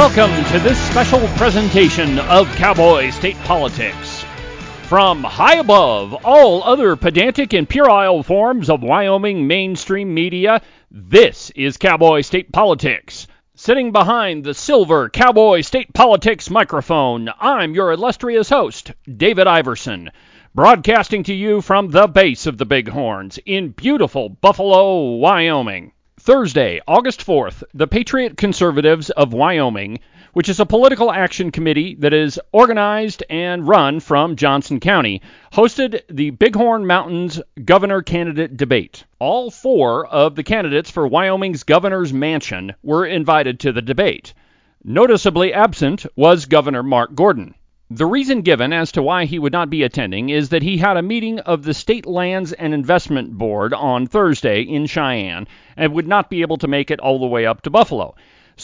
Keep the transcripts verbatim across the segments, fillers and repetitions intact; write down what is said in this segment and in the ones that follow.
Welcome to this special presentation of Cowboy State Politics. From high above all other pedantic and puerile forms of Wyoming mainstream media, this is Cowboy State Politics. Sitting behind the silver Cowboy State Politics microphone, I'm your illustrious host, David Iverson, broadcasting to you from the base of the Bighorns in beautiful Buffalo, Wyoming. Thursday, August fourth, the Patriot Conservatives of Wyoming, which is a political action committee that is organized and run from Johnson County, hosted the Bighorn Mountains governor candidate debate. All four of the candidates for Wyoming's governor's mansion were invited to the debate. Noticeably absent was Governor Mark Gordon. The reason given as to why he would not be attending is that he had a meeting of the State Lands and Investment Board on Thursday in Cheyenne and would not be able to make it all the way up to Buffalo.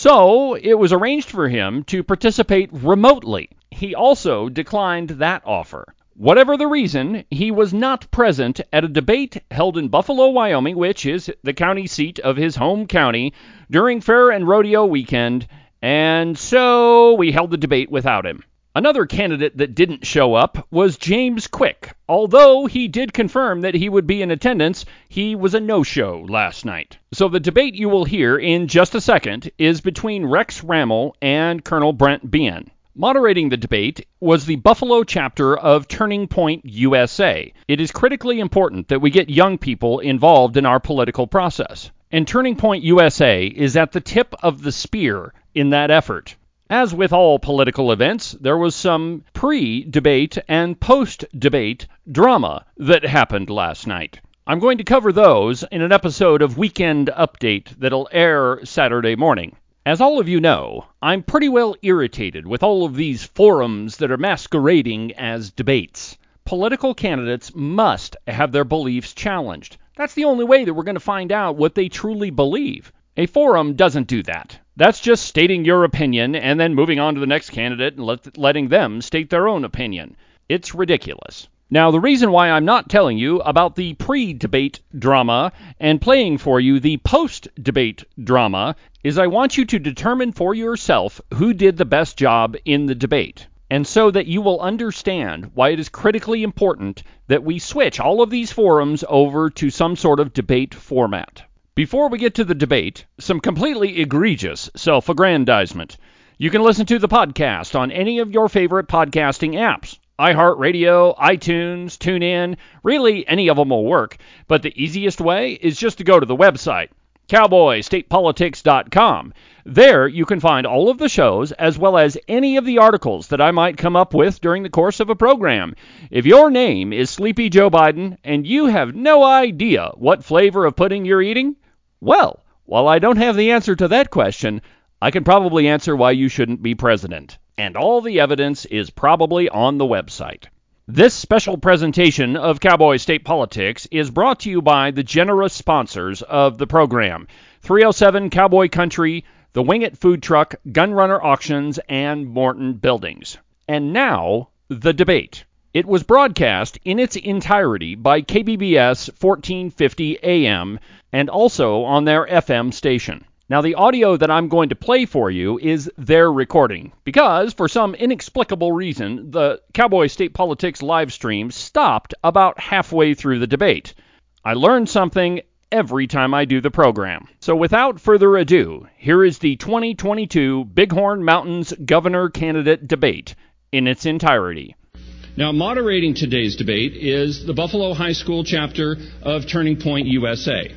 So it was arranged for him to participate remotely. He also declined that offer. Whatever the reason, he was not present at a debate held in Buffalo, Wyoming, which is the county seat of his home county, during Fair and Rodeo weekend, and so we held the debate without him. Another candidate that didn't show up was James Quick. Although he did confirm that he would be in attendance, he was a no-show last night. So the debate you will hear in just a second is between Rex Rammel and Colonel Brent Bien. Moderating the debate was the Buffalo chapter of Turning Point U S A. It is critically important that we get young people involved in our political process. And Turning Point U S A is at the tip of the spear in that effort. As with all political events, there was some pre-debate and post-debate drama that happened last night. I'm going to cover those in an episode of Weekend Update that'll air Saturday morning. As all of you know, I'm pretty well irritated with all of these forums that are masquerading as debates. Political candidates must have their beliefs challenged. That's the only way that we're going to find out what they truly believe. A forum doesn't do that. That's just stating your opinion and then moving on to the next candidate and let, letting them state their own opinion. It's ridiculous. Now, the reason why I'm not telling you about the pre-debate drama and playing for you the post-debate drama is I want you to determine for yourself who did the best job in the debate. And so that you will understand why it is critically important that we switch all of these forums over to some sort of debate format. Before we get to the debate, some completely egregious self-aggrandizement. You can listen to the podcast on any of your favorite podcasting apps. iHeartRadio, iTunes, TuneIn, really any of them will work. But the easiest way is just to go to the website, cowboy state politics dot com. There you can find all of the shows as well as any of the articles that I might come up with during the course of a program. If your name is Sleepy Joe Biden and you have no idea what flavor of pudding you're eating, well, while I don't have the answer to that question, I can probably answer why you shouldn't be president. And all the evidence is probably on the website. This special presentation of Cowboy State Politics is brought to you by the generous sponsors of the program, three oh seven Cowboy Country, the Wing It Food Truck, Gunrunner Auctions, and Morton Buildings. And now, the debate. It was broadcast in its entirety by K B B S fourteen fifty A M and also on their F M station. Now, the audio that I'm going to play for you is their recording, because for some inexplicable reason, the Cowboy State Politics live stream stopped about halfway through the debate. I learn something every time I do the program. So without further ado, here is the twenty twenty-two Bighorn Mountains Governor Candidate Debate in its entirety. Now, moderating today's debate is the Buffalo High School chapter of Turning Point U S A.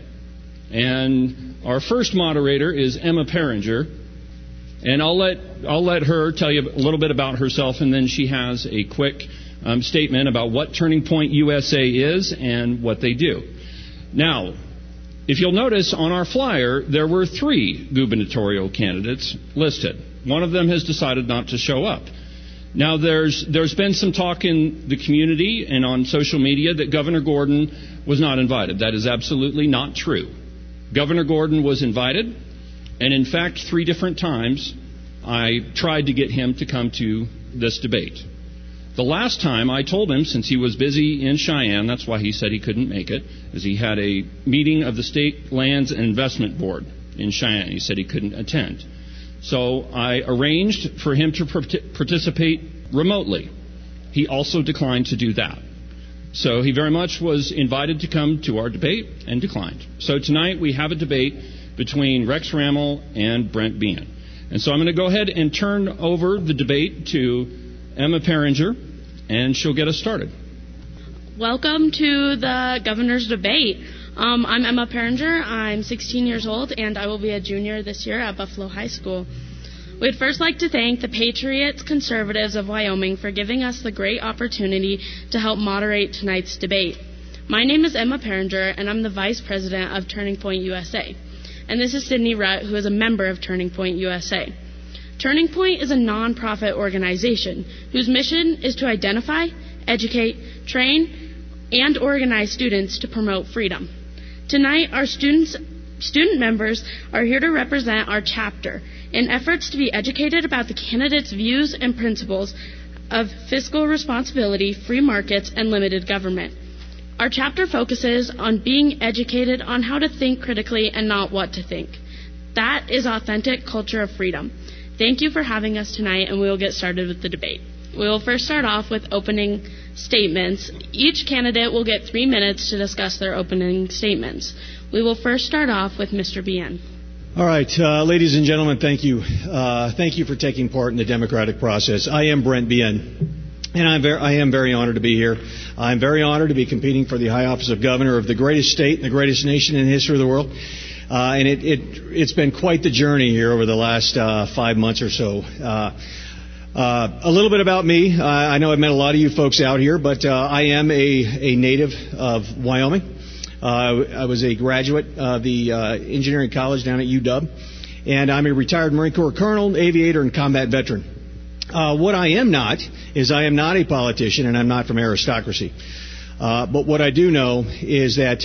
And our first moderator is Emma Peringer. And I'll let I'll let her tell you a little bit about herself, and then she has a quick um, statement about what Turning Point U S A is and what they do. Now, if you'll notice on our flyer, there were three gubernatorial candidates listed. One of them has decided not to show up. Now, there's there's been some talk in the community and on social media that Governor Gordon was not invited. That is absolutely not true. Governor Gordon was invited, and in fact, three different times I tried to get him to come to this debate. The last time I told him, since he was busy in Cheyenne, that's why he said he couldn't make it, is he had a meeting of the State Lands and Investment Board in Cheyenne. He said he couldn't attend. So I arranged for him to participate remotely. He also declined to do that. So he very much was invited to come to our debate and declined. So tonight we have a debate between Rex Ramel and Brent Behan. And so I'm going to go ahead and turn over the debate to Emma Paringer, and she'll get us started. Welcome to the governor's debate. Um, I'm Emma Paringer. I'm sixteen years old, and I will be a junior this year at Buffalo High School. We'd first like to thank the Patriots Conservatives of Wyoming for giving us the great opportunity to help moderate tonight's debate. My name is Emma Paringer, and I'm the Vice President of Turning Point U S A. And this is Sydney Rutt, who is a member of Turning Point U S A. Turning Point is a nonprofit organization whose mission is to identify, educate, train, and organize students to promote freedom. Tonight, our students, student members are here to represent our chapter in efforts to be educated about the candidates' views and principles of fiscal responsibility, free markets, and limited government. Our chapter focuses on being educated on how to think critically and not what to think. That is authentic culture of freedom. Thank you for having us tonight, and we will get started with the debate. We will first start off with opening statements. Each candidate will get three minutes to discuss their opening statements. We will first start off with Mister Behan. All right, uh, ladies and gentlemen, thank you. Uh, thank you for taking part in the democratic process. I am Brent Behan, and I'm very, I am very honored to be here. I'm very honored to be competing for the high office of governor of the greatest state and the greatest nation in the history of the world. Uh, and it, it, it's been quite the journey here over the last uh, five months or so. Uh, uh, a little bit about me. Uh, I know I've met a lot of you folks out here, but uh, I am a, a native of Wyoming. Uh, I was a graduate of the uh, engineering college down at U W, and I'm a retired Marine Corps colonel, aviator, and combat veteran. Uh, what I am not is I am not a politician, and I'm not from aristocracy. Uh, but what I do know is that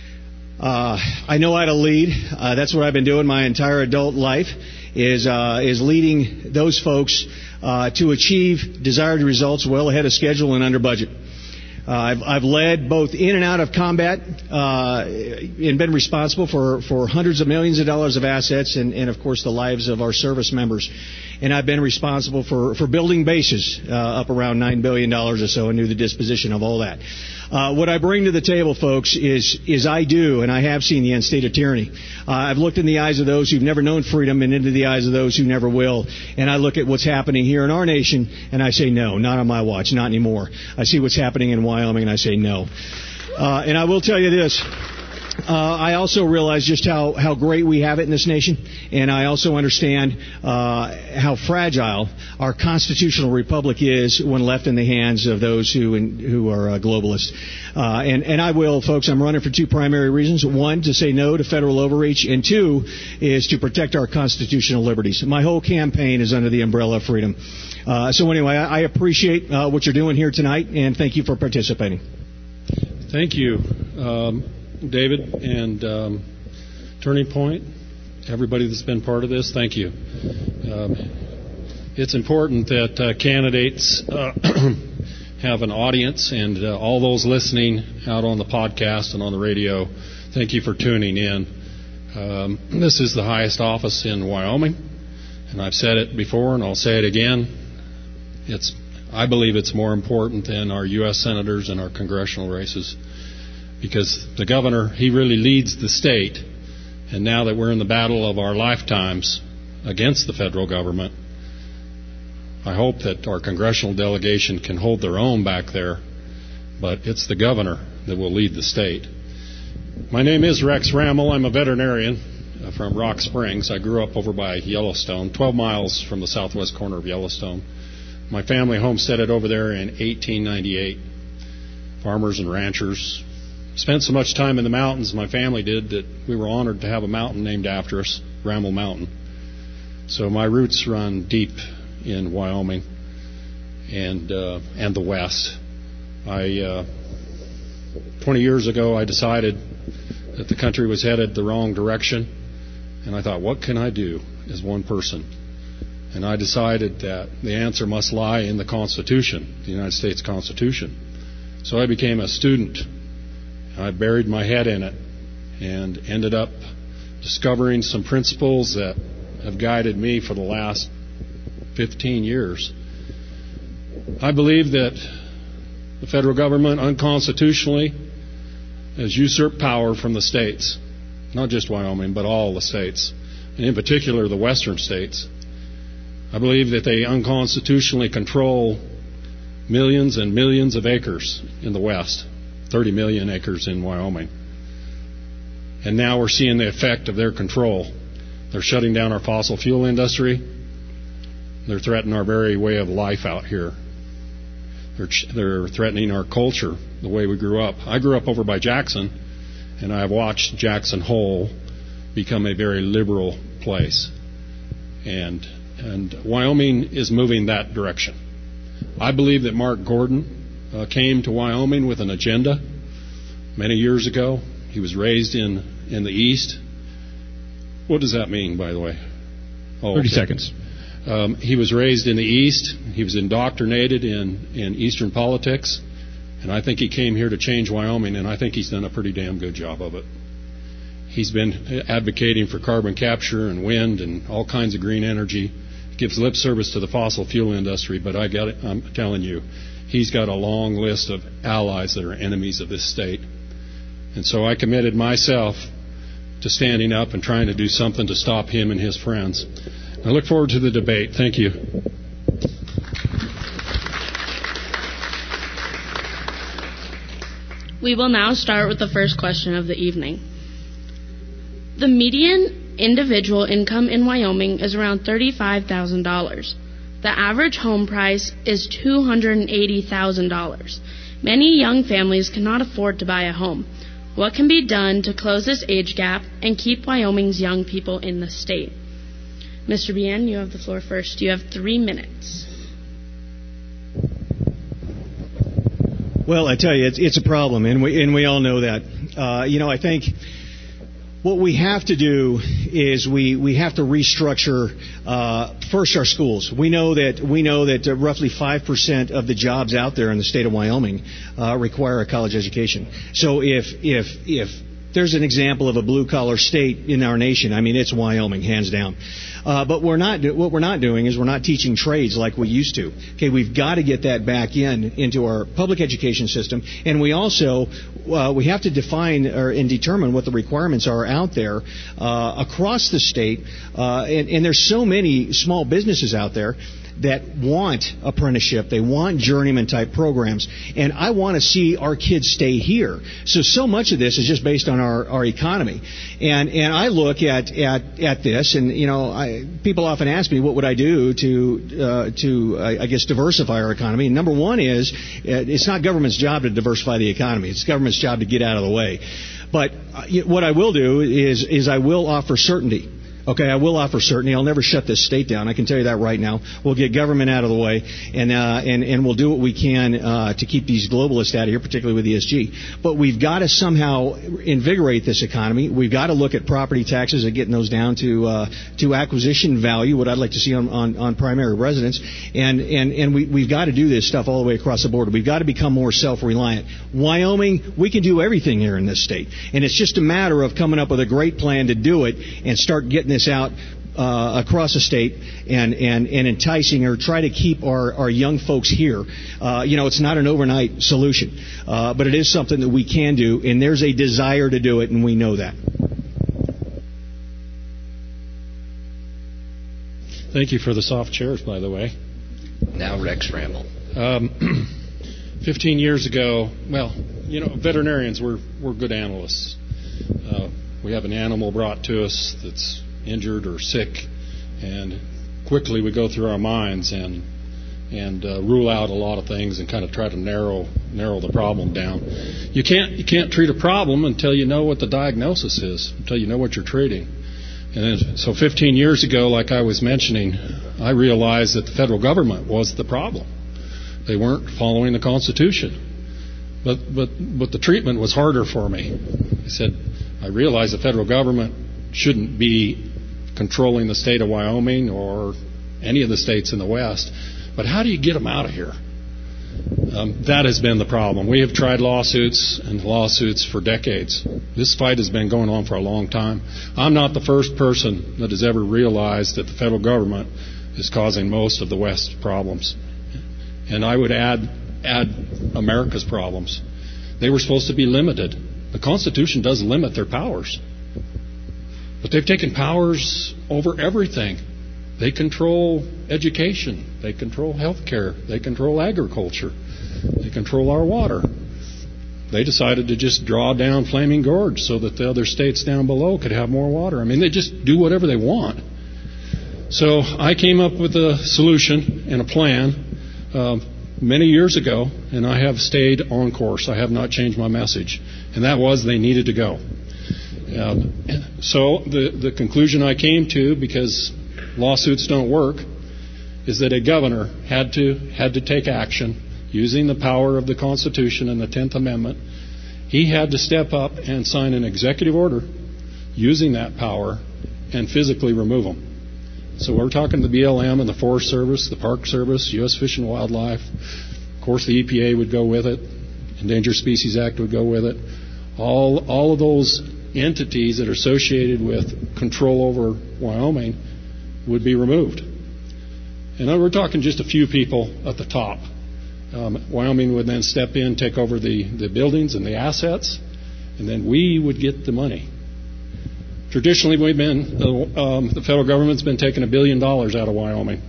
uh, I know how to lead. Uh, that's what I've been doing my entire adult life, is uh, is leading those folks uh, to achieve desired results well ahead of schedule and under budget. Uh, I've, I've led both in and out of combat uh, and been responsible for, for hundreds of millions of dollars of assets and, and, of course, the lives of our service members. And I've been responsible for, for building bases uh, up around nine billion dollars or so and knew the disposition of all that. Uh, what I bring to the table, folks, is, is I do, and I have seen the end state of tyranny. Uh, I've looked in the eyes of those who've never known freedom and into the eyes of those who never will. And I look at what's happening here in our nation, and I say, no, not on my watch, not anymore. I see what's happening in Wyoming, and I say, no. Uh, and I will tell you this. Uh, I also realize just how, how great we have it in this nation, and I also understand uh, how fragile our constitutional republic is when left in the hands of those who in, who are uh, globalists. Uh, and, and I will, folks, I'm running for two primary reasons. One, to say no to federal overreach, and two, is to protect our constitutional liberties. My whole campaign is under the umbrella of freedom. Uh, so anyway, I, I appreciate uh, what you're doing here tonight, and thank you for participating. Thank you. Um, David and um, Turning Point, everybody that's been part of this, thank you. Um, it's important that uh, candidates uh, have an audience, and uh, all those listening out on the podcast and on the radio, thank you for tuning in. Um, this is the highest office in Wyoming, and I've said it before and I'll say it again. It's, I believe it's more important than our U S senators and our congressional races, because the governor, he really leads the state, and now that we're in the battle of our lifetimes against the federal government, I hope that our congressional delegation can hold their own back there, but it's the governor that will lead the state. My name is Rex Ramel. I'm a veterinarian from Rock Springs. I grew up over by Yellowstone, twelve miles from the southwest corner of Yellowstone. My family homesteaded over there in eighteen ninety-eight. Farmers and ranchers. Spent so much time in the mountains, my family did, that we were honored to have a mountain named after us, Ramel Mountain. So my roots run deep in Wyoming and uh, and the West. I uh, twenty years ago, I decided that the country was headed the wrong direction, and I thought, what can I do as one person? And I decided that the answer must lie in the Constitution, the United States Constitution. So I became a student. I buried my head in it and ended up discovering some principles that have guided me for the last fifteen years. I believe that the federal government unconstitutionally has usurped power from the states, not just Wyoming, but all the states, and in particular the western states. I believe that they unconstitutionally control millions and millions of acres in the west, thirty million acres in Wyoming. And now we're seeing the effect of their control. They're shutting down our fossil fuel industry. They're threatening our very way of life out here. They're, they're threatening our culture, the way we grew up. I grew up over by Jackson, and I've watched Jackson Hole become a very liberal place. And, and Wyoming is moving that direction. I believe that Mark Gordon uh, came to Wyoming with an agenda many years ago. He was raised in, in the East. What does that mean, by the way? Oh, thirty okay. seconds. Um, he was raised in the East. He was indoctrinated in, in Eastern politics. And I think he came here to change Wyoming, and I think he's done a pretty damn good job of it. He's been advocating for carbon capture and wind and all kinds of green energy. Gives lip service to the fossil fuel industry, but I got it, I'm telling you, he's got a long list of allies that are enemies of this state. And so I committed myself to standing up and trying to do something to stop him and his friends. I look forward to the debate. Thank you. We will now start with the first question of the evening. The median individual income in Wyoming is around thirty-five thousand dollars. The average home price is two hundred eighty thousand dollars. Many young families cannot afford to buy a home. What can be done to close this age gap and keep Wyoming's young people in the state? Mister Bien, you have the floor first. You have three minutes. Well, I tell you, it's, it's a problem, and we and we all know that. Uh, you know, I think what we have to do is we, we have to restructure uh, first our schools. We know that we know that uh, roughly five percent of the jobs out there in the state of Wyoming uh, require a college education. So if if if there's an example of a blue collar state in our nation, I mean, it's Wyoming, hands down. Uh, but we're not. What we're not doing is we're not teaching trades like we used to. Okay, we've got to get that back in into our public education system, and we also uh, we have to define or, and determine what the requirements are out there uh, across the state. Uh, and, and there's so many small businesses out there that want apprenticeship, they want journeyman type programs, and I want to see our kids stay here. So so much of this is just based on our, our economy, and and I look at at at this, and you know, I, people often ask me what would I do to uh, to I, I guess diversify our economy. And number one is it's not government's job to diversify the economy; it's government's job to get out of the way. But uh, what I will do is is I will offer certainty. Okay, I will offer certainty. I'll never shut this state down. I can tell you that right now. We'll get government out of the way, and uh, and and we'll do what we can uh, to keep these globalists out of here, particularly with E S G. But we've got to somehow invigorate this economy. We've got to look at property taxes and getting those down to uh, to acquisition value, what I'd like to see on, on, on primary residence, and and and we we've got to do this stuff all the way across the border. We've got to become more self-reliant. Wyoming, we can do everything here in this state, and it's just a matter of coming up with a great plan to do it and start getting this out uh, across the state and, and, and enticing or try to keep our, our young folks here. Uh, you know, it's not an overnight solution, uh, but it is something that we can do, and there's a desire to do it, and we know that. Thank you for the soft chairs, by the way. Now Rex Ramble. Um, Fifteen years ago, well, you know, veterinarians, we're, we're good analysts. Uh, we have an animal brought to us that's injured or sick, and quickly we go through our minds and and uh, rule out a lot of things and kind of try to narrow narrow the problem down. You can't you can't treat a problem until you know what the diagnosis is, until you know what you're treating. And then, so fifteen years ago, like I was mentioning, I realized that the federal government was the problem. They weren't following the Constitution. But but but the treatment was harder for me. I said, I realized the federal government shouldn't be controlling the state of Wyoming or any of the states in the West. But how do you get them out of here? Um, that has been the problem. We have tried lawsuits and lawsuits for decades. This fight has been going on for a long time. I'm not the first person that has ever realized that the federal government is causing most of the West's problems. And I would add, add America's problems. They were supposed to be limited. The Constitution does limit their powers. But they've taken powers over everything. They control education. They control health care. They control agriculture. They control our water. They decided to just draw down Flaming Gorge so that the other states down below could have more water. I mean, they just do whatever they want. So I came up with a solution and a plan um, many years ago, and I have stayed on course. I have not changed my message. And that was they needed to go. Um, so the, the conclusion I came to, because lawsuits don't work, is that a governor had to had to take action using the power of the Constitution and the tenth Amendment. He had to step up and sign an executive order using that power and physically remove them. So we're talking the B L M and the Forest Service, the Park Service, U S Fish and Wildlife. Of course, the E P A would go with it. Endangered Species Act would go with it. All, all of those entities that are associated with control over Wyoming would be removed. And we're talking just a few people at the top. Um, Wyoming would then step in, take over the, the buildings and the assets, and then we would get the money. Traditionally, we've been uh, um, the federal government's been taking a billion dollars out of Wyoming.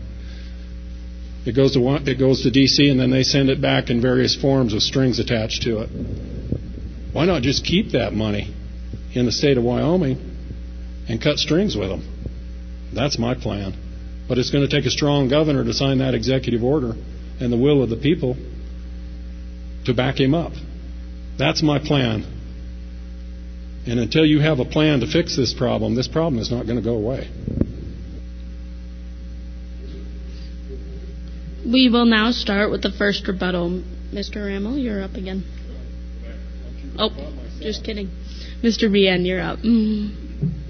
It goes to it goes to D C, and then they send it back in various forms with strings attached to it. Why not just keep that money in the state of Wyoming and cut strings with them? That's my plan. But it's going to take a strong governor to sign that executive order and the will of the people to back him up. That's my plan. And until you have a plan to fix this problem, this problem is not going to go away. We will now start with the first rebuttal. Mister Rammel, you're up again. Oh, just kidding. Mister Bien, you're up. Mm.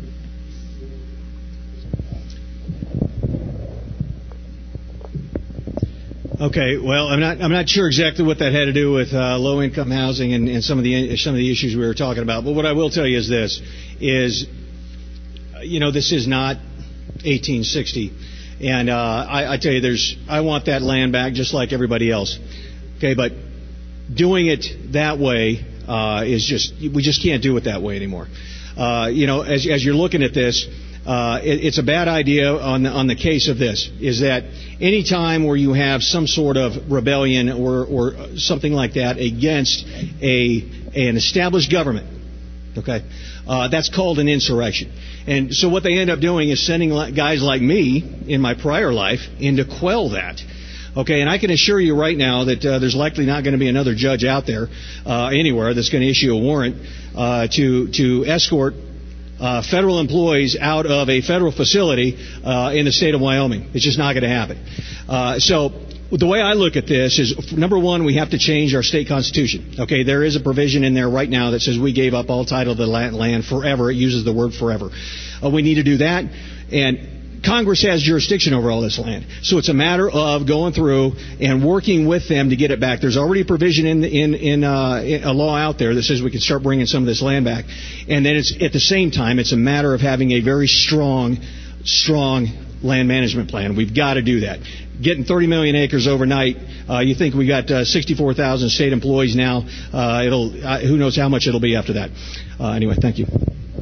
Okay, well, I'm not I'm not sure exactly what that had to do with uh, low-income housing and, and some of the some of the issues we were talking about. But what I will tell you is this: is you know this is not eighteen sixty, and uh, I, I tell you, there's I want that land back just like everybody else. Okay, but doing it that way uh, is just we just can't do it that way anymore. Uh, you know, as as you're looking at this. Uh, it, it's a bad idea on the, on the case of this, is that any time where you have some sort of rebellion or, or something like that against a an established government, okay, uh, that's called an insurrection. And so what they end up doing is sending guys like me in my prior life in to quell that. Okay, and I can assure you right now that uh, there's likely not going to be another judge out there uh, anywhere that's going to issue a warrant uh, to to escort Uh, federal employees out of a federal facility uh, in the state of Wyoming. It's just not going to happen. Uh, so the way I look at this is, number one, we have to change our state constitution. Okay, there is a provision in there right now that says we gave up all title to the land forever. It uses the word forever. Uh, we need to do that. And Congress has jurisdiction over all this land. So it's a matter of going through and working with them to get it back. There's already a provision in in, in, uh, in a law out there that says we can start bringing some of this land back. And then it's at the same time, it's a matter of having a very strong, strong land management plan. We've got to do that. Getting thirty million acres overnight, uh, you think we got uh, sixty-four thousand state employees now. Uh, it'll uh, who knows how much it'll be after that. Uh, anyway, thank you.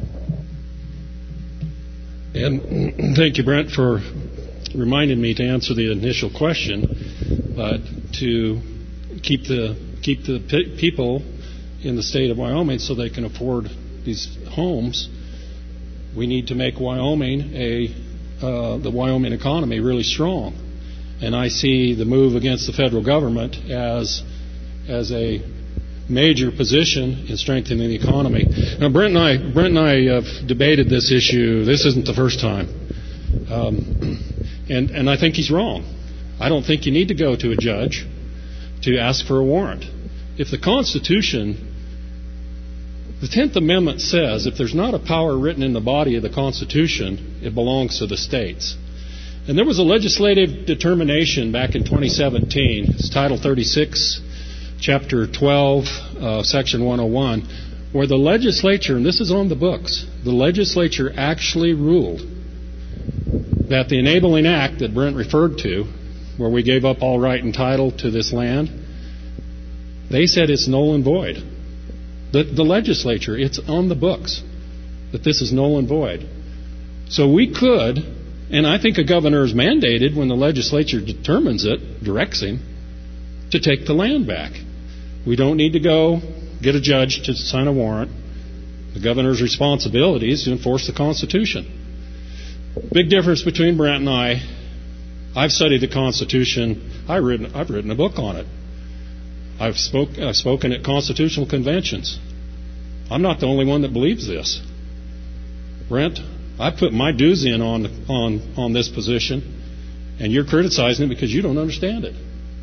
And thank you, Brent, for reminding me to answer the initial question. But to keep the keep the pe- people in the state of Wyoming so they can afford these homes, we need to make Wyoming a uh, the Wyoming economy really strong. And I see the move against the federal government as as a major position in strengthening the economy. Now, Brent and I, Brent and I have debated this issue. This isn't the first time, um, and and I think he's wrong. I don't think you need to go to a judge to ask for a warrant. If the Constitution, the tenth Amendment says, if there's not a power written in the body of the Constitution, it belongs to the states. And there was a legislative determination back in twenty seventeen, it's Title thirty-six, Chapter twelve, uh, Section one oh one, where the legislature, and this is on the books, the legislature actually ruled that the Enabling Act that Brent referred to, where we gave up all right and title to this land, they said it's null and void. The, the legislature, it's on the books that this is null and void. So we could, and I think a governor is mandated when the legislature determines it, directs him, to take the land back. We don't need to go get a judge to sign a warrant. The governor's responsibility is to enforce the Constitution. Big difference between Brent and I. I've studied the Constitution. I've written, I've written a book on it. I've, spoke, I've spoken at constitutional conventions. I'm not the only one that believes this. Brent, I put my dues in on, on, on this position, and you're criticizing it because you don't understand it.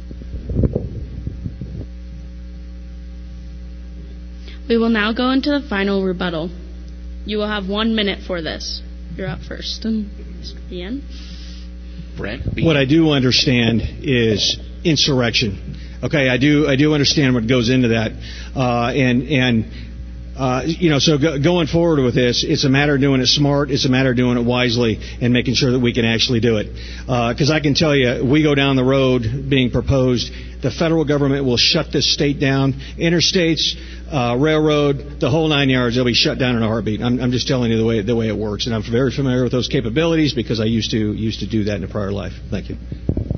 We will now go into the final rebuttal. You will have one minute for this. You're up first. Mister Bien. Brent B. What I do understand is insurrection. Okay, I do I do understand what goes into that, uh, and and uh, you know, so go, going forward with this, it's a matter of doing it smart. It's a matter of doing it wisely and making sure that we can actually do it. Because uh, I can tell you, we go down the road being proposed, the federal government will shut this state down. Interstates, uh, railroad, the whole nine yards, they'll be shut down in a heartbeat. I'm, I'm just telling you the way the way it works, and I'm very familiar with those capabilities because I used to used to do that in a prior life. Thank you.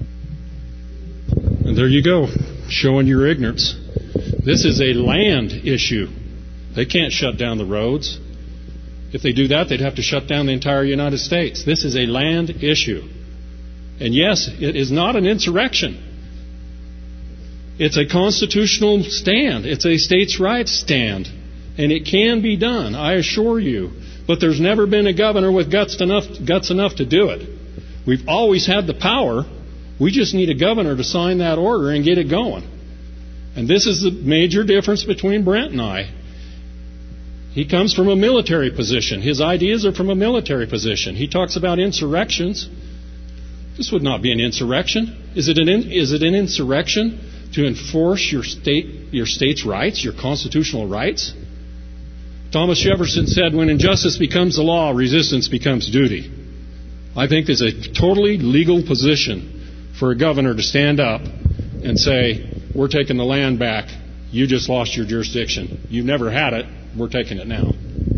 And there you go, showing your ignorance. This is a land issue. They can't shut down the roads. If they do that, they'd have to shut down the entire United States. This is a land issue. And yes, it is not an insurrection. It's a constitutional stand. It's a states' rights stand. And it can be done, I assure you. But there's never been a governor with guts enough, guts enough to do it. We've always had the power. We just need a governor to sign that order and get it going. And this is the major difference between Brent and I. He comes from a military position. His ideas are from a military position. He talks about insurrections. This would not be an insurrection. Is it an, in, is it an insurrection to enforce your state, your state's rights, your constitutional rights? Thomas Jefferson said, when injustice becomes the law, resistance becomes duty. I think there's a totally legal position for a governor to stand up and say, we're taking the land back. You just lost your jurisdiction. You've never had it. We're taking it now.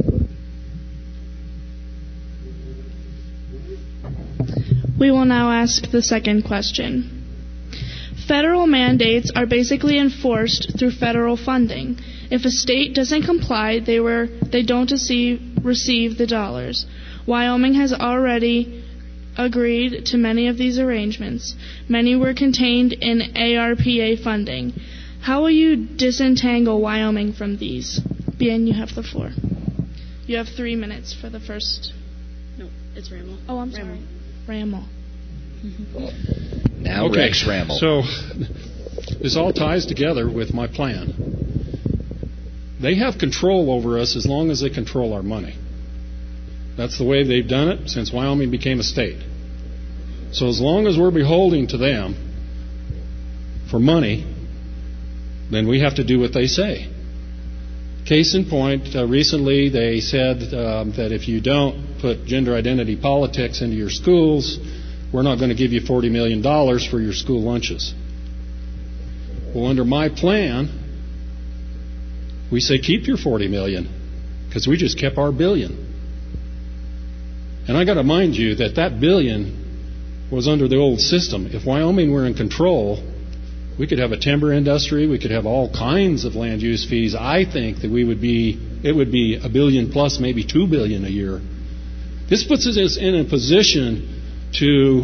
We will now ask the second question. Federal mandates are basically enforced through federal funding. If a state doesn't comply, they were they don't receive, receive the dollars. Wyoming has already agreed to many of these arrangements. Many were contained in A R P A funding. How will you disentangle Wyoming from these? Bien, you have the floor. You have three minutes for the first. No, it's Rammel. Oh, I'm Rammel. sorry. Rammel. Mm-hmm. Now okay. Rex Rammel. So this all ties together with my plan. They have control over us as long as they control our money. That's the way they've done it since Wyoming became a state. So as long as we're beholden to them for money, then we have to do what they say. Case in point, uh, recently they said um, that if you don't put gender identity politics into your schools, we're not going to give you forty million dollars for your school lunches. Well, under my plan, we say keep your forty million dollars because we just kept our billion. And I got to mind you that that billion was under the old system. If Wyoming were in control, we could have a timber industry. We could have all kinds of land use fees. I think that we would be, it would be a billion plus, maybe two billion a year. This puts us in a position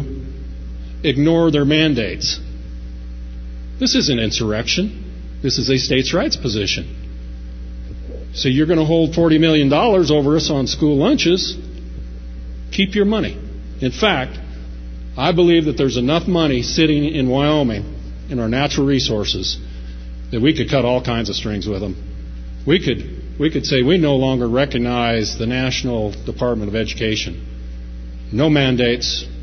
to ignore their mandates. This isn't insurrection. This is a states' rights position. So you're going to hold forty million dollars over us on school lunches. Keep your money. In fact, I believe that there's enough money sitting in Wyoming in our natural resources that we could cut all kinds of strings with them. We could we could say we no longer recognize the National Department of Education. No mandates,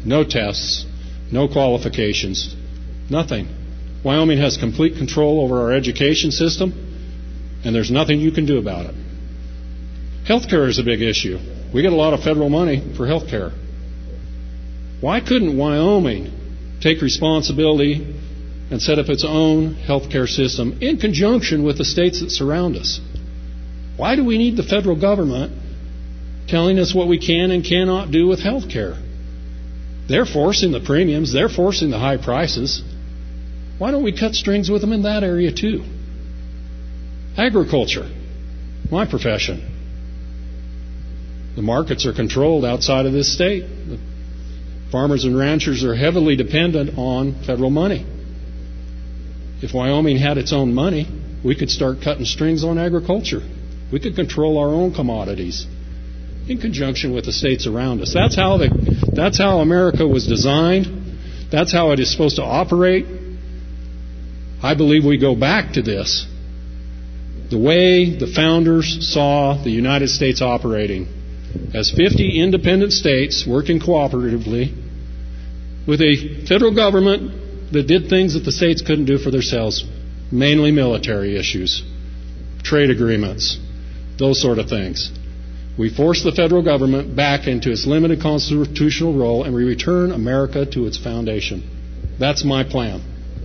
no tests, no qualifications, nothing. Wyoming has complete control over our education system, and there's nothing you can do about it. Healthcare is a big issue. We get a lot of federal money for healthcare. Why couldn't Wyoming take responsibility and set up its own healthcare system in conjunction with the states that surround us? Why do we need the federal government telling us what we can and cannot do with healthcare? They're forcing the premiums. They're forcing the high prices. Why don't we cut strings with them in that area too? Agriculture, my profession. The markets are controlled outside of this state. The farmers and ranchers are heavily dependent on federal money. If Wyoming had its own money, we could start cutting strings on agriculture. We could control our own commodities in conjunction with the states around us. That's how the, that's how America was designed. That's how it is supposed to operate. I believe we go back to this. The way the founders saw the United States operating as fifty independent states working cooperatively with a federal government that did things that the states couldn't do for themselves, mainly military issues, trade agreements, those sort of things. We force the federal government back into its limited constitutional role, and we return America to its foundation. That's my plan.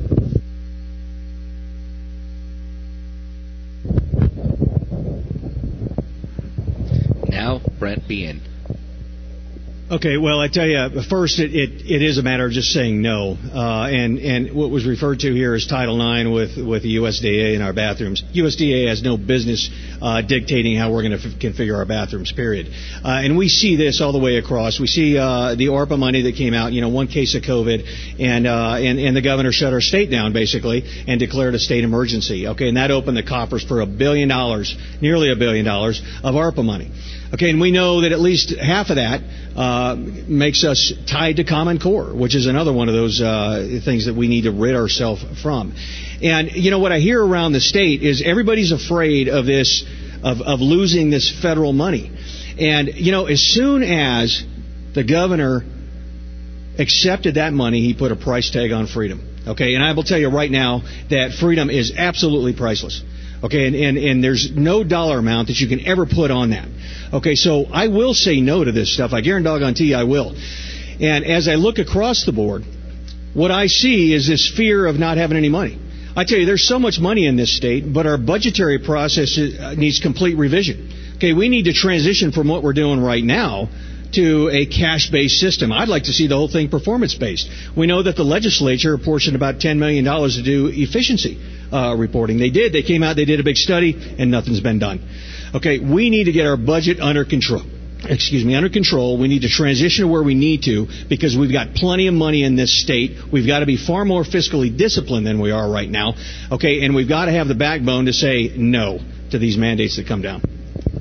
Now, Brent Bean. Okay, well, I tell you, first, it, it, it is a matter of just saying no. Uh, and, and what was referred to here is Title nine with, with the U S D A in our bathrooms. U S D A has no business uh, dictating how we're going to f- configure our bathrooms, period. Uh, and we see this all the way across. We see uh, the ARPA money that came out, you know, one case of COVID, and, uh, and, and the governor shut our state down, basically, and declared a state emergency. Okay, and that opened the coffers for a billion dollars, nearly a billion dollars, of ARPA money. Okay, and we know that at least half of that uh, makes us tied to Common Core, which is another one of those uh, things that we need to rid ourselves from. And, you know, what I hear around the state is everybody's afraid of this, of, of losing this federal money. And, you know, as soon as the governor accepted that money, he put a price tag on freedom. Okay, and I will tell you right now that freedom is absolutely priceless. Okay, and, and, and there's no dollar amount that you can ever put on that. Okay, so I will say no to this stuff. I guarantee you I will. And as I look across the board, what I see is this fear of not having any money. I tell you, there's so much money in this state, but our budgetary process needs complete revision. Okay, we need to transition from what we're doing right now to a cash-based system. I'd like to see the whole thing performance-based. We know that the legislature apportioned about ten million dollars to do efficiency uh, reporting. They did. They came out, they did a big study, and nothing's been done. Okay, we need to get our budget under control. Excuse me, under control. We need to transition to where we need to because we've got plenty of money in this state. We've got to be far more fiscally disciplined than we are right now. Okay, and we've got to have the backbone to say no to these mandates that come down.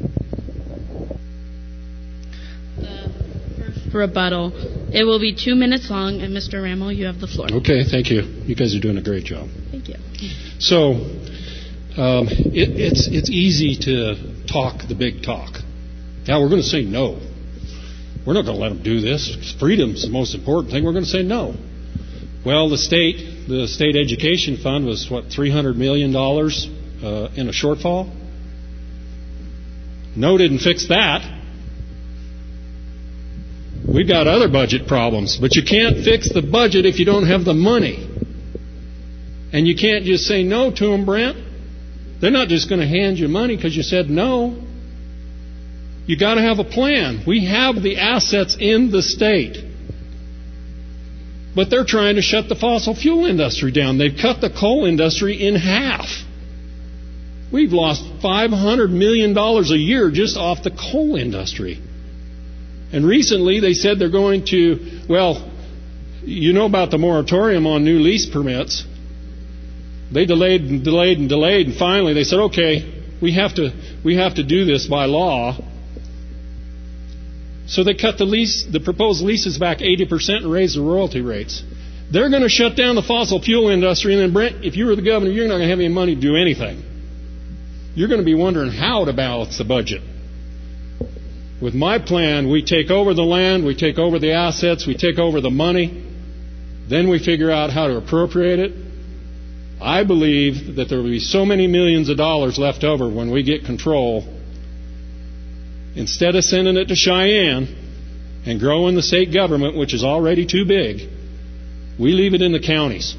Rebuttal. It will be two minutes long, and Mister Rammel, you have the floor. Okay, thank you. You guys are doing a great job. Thank you. So, um, it, it's it's easy to talk the big talk. Now we're going to say no. We're not going to let them do this. Freedom's the most important thing. We're going to say no. Well, the state, the state education fund was what three hundred million dollars uh, in a shortfall. No didn't fix that. We've got other budget problems, but you can't fix the budget if you don't have the money. And you can't just say no to them, Brent. They're not just going to hand you money because you said no. You got to have a plan. We have the assets in the state. But they're trying to shut the fossil fuel industry down. They've cut the coal industry in half. We've lost five hundred million dollars a year just off the coal industry. And recently they said they're going to, well, you know about the moratorium on new lease permits. They delayed and delayed and delayed, and finally they said, okay, we have to we have to do this by law. So they cut the lease, the proposed leases back eighty percent and raised the royalty rates. They're going to shut down the fossil fuel industry, and then, Brent, if you were the governor, you're not going to have any money to do anything. You're going to be wondering how to balance the budget. With my plan, we take over the land, we take over the assets, we take over the money, then we figure out how to appropriate it. I believe that there will be so many millions of dollars left over when we get control. Instead of sending it to Cheyenne and growing the state government, which is already too big, we leave it in the counties.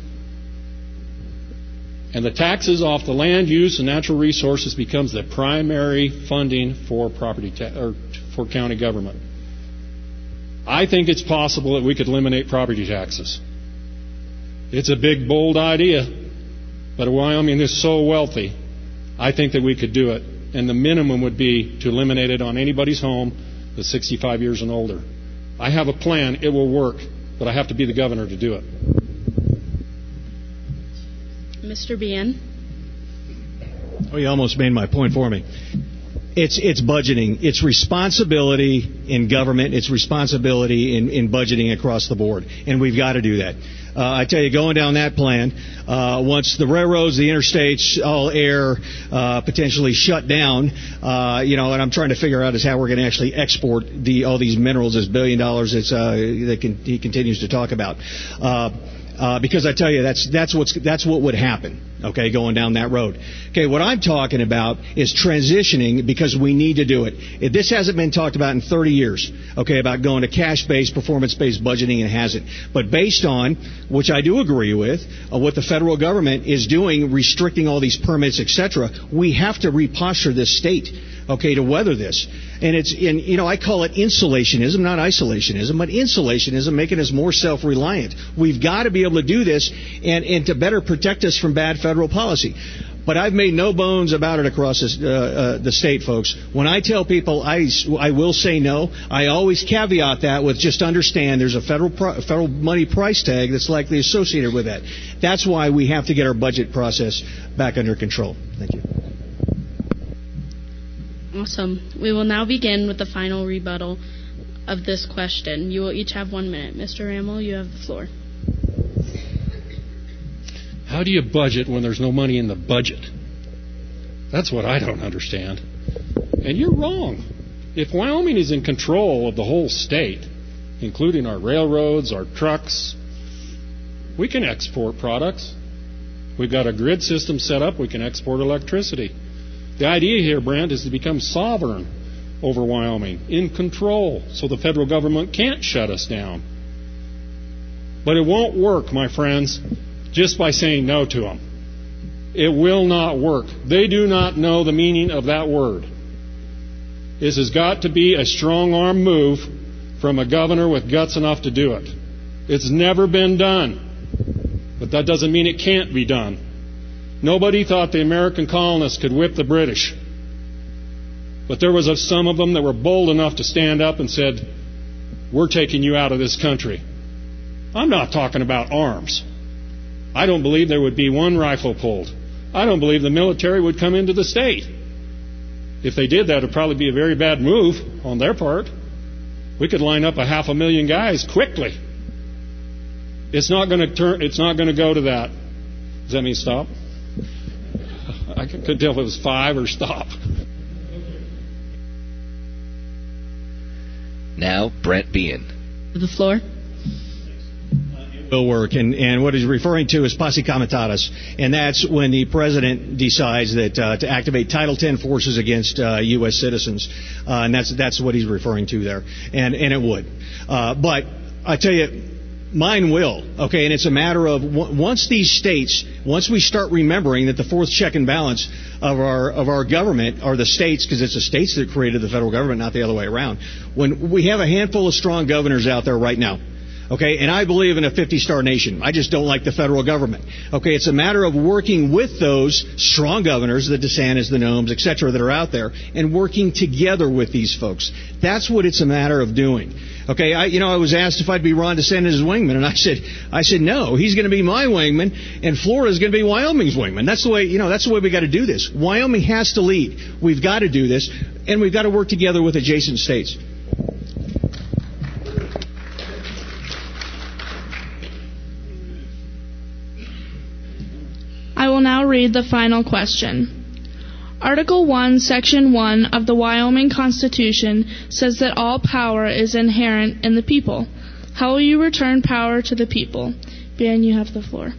And the taxes off the land use and natural resources becomes the primary funding for property ta- or for county government. I think it's possible that we could eliminate property taxes. It's a big, bold idea, but Wyoming is so wealthy, I think that we could do it. And the minimum would be to eliminate it on anybody's home that's sixty-five years and older. I have a plan. It will work, but I have to be the governor to do it. Mister Bien. Oh, you almost made my point for me. It's it's budgeting. It's responsibility in government. It's responsibility in, in budgeting across the board. And we've got to do that. Uh, I tell you, going down that plan, uh, once the railroads, the interstates, all air, uh, potentially shut down, uh, you know, and I'm trying to figure out is how we're going to actually export the all these minerals, this billion dollars that's, uh, that can, he continues to talk about. Uh, Uh, because I tell you, that's that's what's that's what would happen. Okay, going down that road. Okay, what I'm talking about is transitioning because we need to do it. If this hasn't been talked about in thirty years. Okay, about going to cash-based, performance-based budgeting, and it hasn't. But based on, which I do agree with, uh, what the federal government is doing, restricting all these permits, et cetera, we have to reposture this state. Okay, to weather this. And it's, in, you know, I call it insulationism, not isolationism, but insulationism, making us more self-reliant. We've got to be able to do this and, and to better protect us from bad federal policy. But I've made no bones about it across this, uh, uh, the state, folks. When I tell people I, I will say no, I always caveat that with just understand there's a federal pro- federal money price tag that's likely associated with that. That's why we have to get our budget process back under control. Thank you. Awesome. We will now begin with the final rebuttal of this question. You will each have one minute. Mister Rammel, you have the floor. How do you budget when there's no money in the budget? That's what I don't understand. And you're wrong. If Wyoming is in control of the whole state, including our railroads, our trucks, we can export products. We've got a grid system set up. We can export electricity. The idea here, Brent, is to become sovereign over Wyoming, in control, so the federal government can't shut us down. But it won't work, my friends, just by saying no to them. It will not work. They do not know the meaning of that word. This has got to be a strong-arm move from a governor with guts enough to do it. It's never been done, but that doesn't mean it can't be done. Nobody thought the American colonists could whip the British. But there was a, some of them that were bold enough to stand up and said, we're taking you out of this country. I'm not talking about arms. I don't believe there would be one rifle pulled. I don't believe the military would come into the state. If they did that, it would probably be a very bad move on their part. We could line up a half a million guys quickly. It's not going to turn. It's not going to go to that. Does that mean stop? I couldn't tell if it was five or stop. Now, Brent Bien. The floor. Will work, and, and what he's referring to is posse comitatus, and that's when the president decides that uh, to activate Title ten forces against uh, U S citizens, uh, and that's that's what he's referring to there, and and it would, uh, but I tell you. Mine will, okay, and it's a matter of w- once these states, once we start remembering that the fourth check and balance of our of our government are the states, because it's the states that created the federal government, not the other way around. When we have a handful of strong governors out there right now, okay, and I believe in a fifty-star nation. I just don't like the federal government. Okay, it's a matter of working with those strong governors, the DeSantis, the Nomes, et cetera, that are out there, and working together with these folks. That's what it's a matter of doing. Okay, I, you know, I was asked if I'd be Ron DeSantis' wingman, and I said, I said no. He's going to be my wingman, and Florida's going to be Wyoming's wingman. That's the way, you know, that's the way we got to do this. Wyoming has to lead. We've got to do this, and we've got to work together with adjacent states. I will now read the final question. Article one, Section one of the Wyoming Constitution says that all power is inherent in the people. How will you return power to the people? Ben, you have the floor.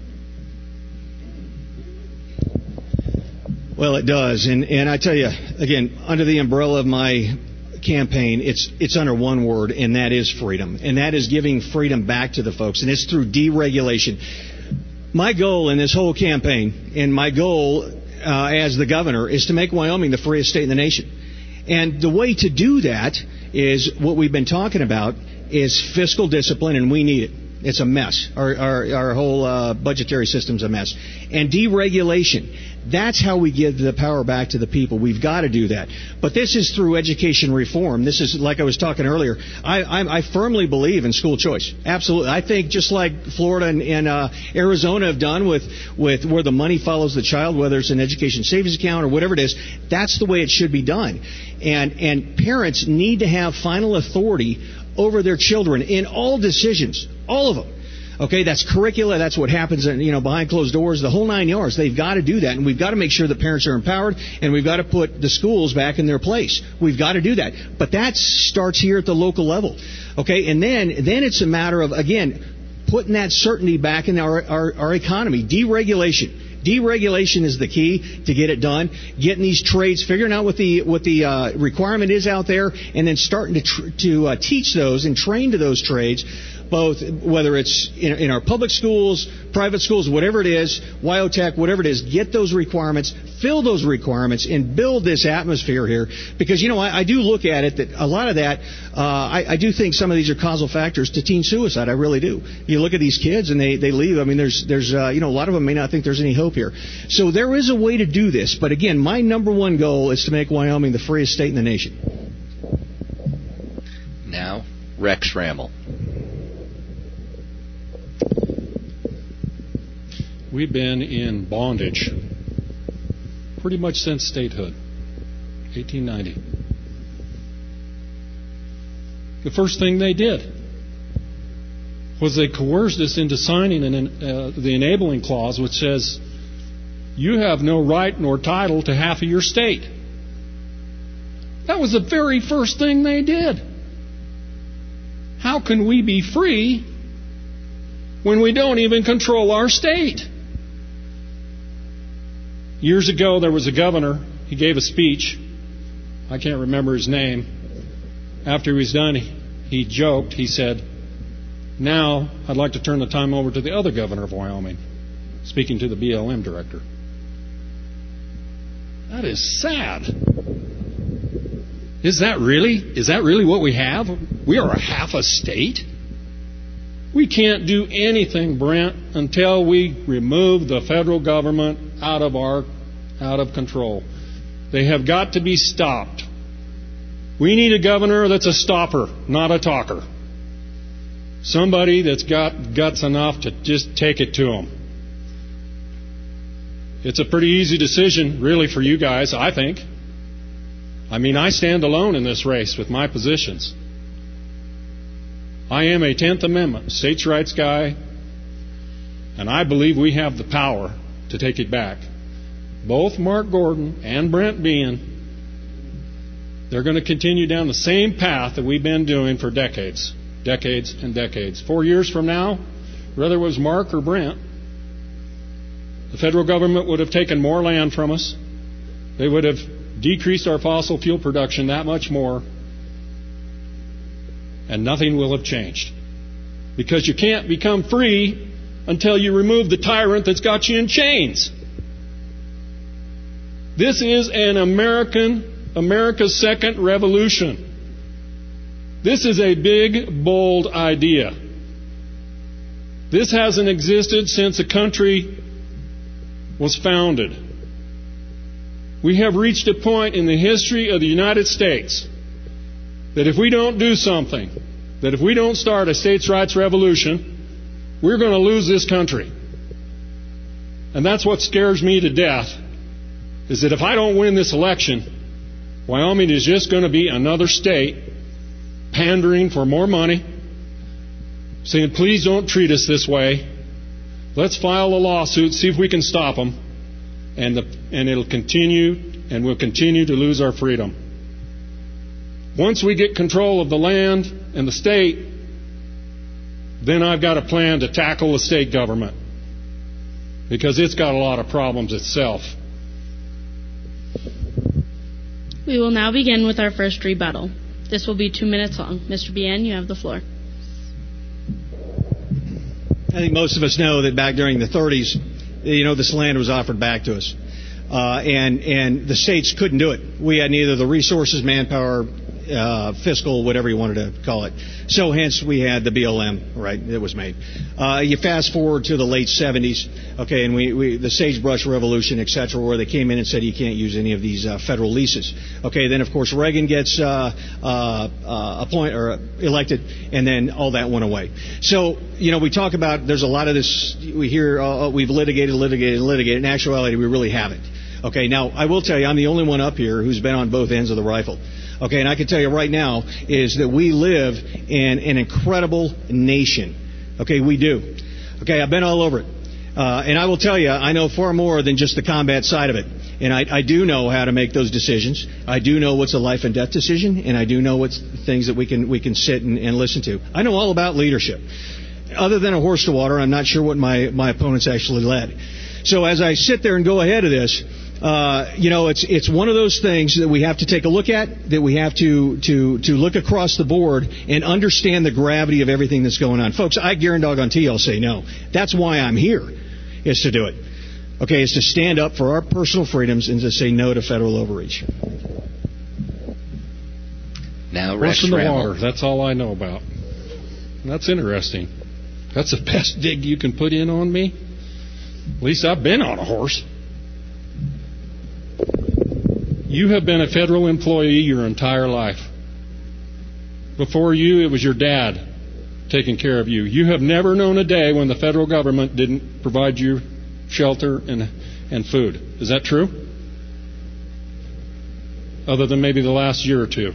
Well, it does. And, and I tell you, again, under the umbrella of my campaign, it's it's under one word, and that is freedom. And that is giving freedom back to the folks. And it's through deregulation. My goal in this whole campaign, and my goal uh, as the governor, is to make Wyoming the freest state in the nation. And the way to do that is what we've been talking about, is fiscal discipline, and we need it. It's a mess. Our our, our whole uh, budgetary system's a mess. And deregulation. That's how we give the power back to the people. We've got to do that. But this is through education reform. This is, like I was talking earlier, I, I, I firmly believe in school choice. Absolutely. I think just like Florida and, and uh, Arizona have done with, with where the money follows the child, whether it's an education savings account or whatever it is, that's the way it should be done. And, and parents need to have final authority over their children in all decisions, all of them. Okay, that's curricula. That's what happens, in, you know, behind closed doors. The whole nine yards. They've got to do that, and we've got to make sure the parents are empowered, and we've got to put the schools back in their place. We've got to do that, but that starts here at the local level. Okay, and then then it's a matter of, again, putting that certainty back in our our, our economy. Deregulation. Deregulation is the key to get it done. Getting these trades, figuring out what the what the uh, requirement is out there, and then starting to tr- to uh, teach those and train to those trades. Both, whether it's in, in our public schools, private schools, whatever it is, WyoTech, whatever it is, get those requirements, fill those requirements, and build this atmosphere here. Because, you know, I, I do look at it that a lot of that, uh, I, I do think some of these are causal factors to teen suicide. I really do. You look at these kids and they, they leave. I mean, there's, there's uh, you know, a lot of them may not think there's any hope here. So there is a way to do this. But again, my number one goal is to make Wyoming the freest state in the nation. Now, Rex Ramel. We've been in bondage pretty much since statehood, eighteen ninety. The first thing they did was they coerced us into signing an, uh, the enabling clause, which says you have no right nor title to half of your state. That was the very first thing they did. How can we be free when we don't even control our state? Years ago, there was a governor. He gave a speech. I can't remember his name. After he was done, he joked. He said, "Now, I'd like to turn the time over to the other governor of Wyoming," speaking to the B L M director. That is sad. Is that really? Is that really what we have? We are a half a state? We can't do anything, Brent, until we remove the federal government out of our out of control. They have got to be stopped. We need a governor that's a stopper, not a talker. Somebody that's got guts enough to just take it to them. It's a pretty easy decision, really, for you guys, I think. I mean, I stand alone in this race with my positions. I am a Tenth Amendment states' rights guy, and I believe we have the power to take it back. Both Mark Gordon and Brent Behan, they're going to continue down the same path that we've been doing for decades, decades and decades. Four years from now, whether it was Mark or Brent, the federal government would have taken more land from us. They would have decreased our fossil fuel production that much more. And nothing will have changed. Because you can't become free until you remove the tyrant that's got you in chains. This is an American, America's second revolution. This is a big, bold idea. This hasn't existed since the country was founded. We have reached a point in the history of the United States that if we don't do something, that if we don't start a states' rights revolution, we're going to lose this country. And that's what scares me to death, is that if I don't win this election, Wyoming is just going to be another state pandering for more money, saying, please don't treat us this way. Let's file a lawsuit, see if we can stop them. and the, and it'll continue, and we'll continue to lose our freedom. Once we get control of the land and the state, then I've got a plan to tackle the state government, because it's got a lot of problems itself. We will now begin with our first rebuttal. This will be two minutes long. Mister Bien, you have the floor. I think most of us know that back during the thirties, you know, this land was offered back to us. Uh, and, and the states couldn't do it. We had neither the resources, manpower, uh, fiscal, whatever you wanted to call it. So hence we had the B L M, right, that was made. Uh, you fast forward to the late seventies, okay, and we, we the sagebrush revolution, et cetera, where they came in and said you can't use any of these uh, federal leases. Okay, then of course Reagan gets uh, uh, uh, appointed or elected, and then all that went away. So, you know, we talk about, there's a lot of this, we hear, uh, we've litigated, litigated, litigated. In actuality, we really haven't. Okay, now, I will tell you, I'm the only one up here who's been on both ends of the rifle. Okay, and I can tell you right now is that we live in an incredible nation. Okay, we do. Okay, I've been all over it. Uh, and I will tell you, I know far more than just the combat side of it. And I, I do know how to make those decisions. I do know what's a life and death decision, and I do know what's things that we can we can sit and, and listen to. I know all about leadership. Other than a horse to water, I'm not sure what my, my opponents actually led. So as I sit there and go ahead of this, Uh, you know, it's it's one of those things that we have to take a look at, that we have to to to look across the board and understand the gravity of everything that's going on. Folks, I guarantee I'll say no. That's why I'm here, is to do it. Okay, is to stand up for our personal freedoms and to say no to federal overreach. Now, Rex Horse in the Ramel. water. That's all I know about. That's interesting. That's the best dig you can put in on me. At least I've been on a horse. You have been a federal employee your entire life. Before you, it was your dad taking care of you. You have never known a day when the federal government didn't provide you shelter and, and food. Is that true? Other than maybe the last year or two.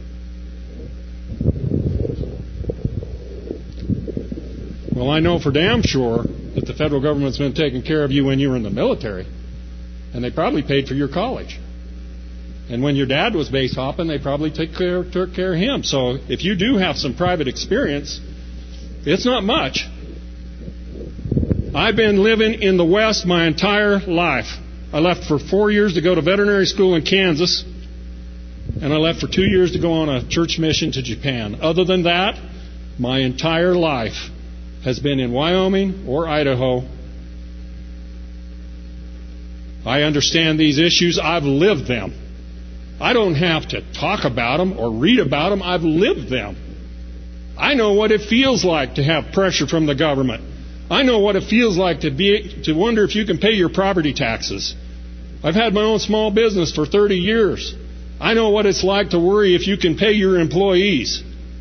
Well, I know for damn sure that the federal government's been taking care of you when you were in the military. And they probably paid for your college. And when your dad was base hopping, they probably took care, took care of him. So if you do have some private experience, it's not much. I've been living in the West my entire life. I left for four years to go to veterinary school in Kansas, and I left for two years to go on a church mission to Japan. Other than that, my entire life has been in Wyoming or Idaho. I understand these issues. I've lived them. I don't have to talk about them or read about them. I've lived them. I know what it feels like to have pressure from the government. I know what it feels like to be to wonder if you can pay your property taxes. I've had my own small business for thirty years. I know what it's like to worry if you can pay your employees.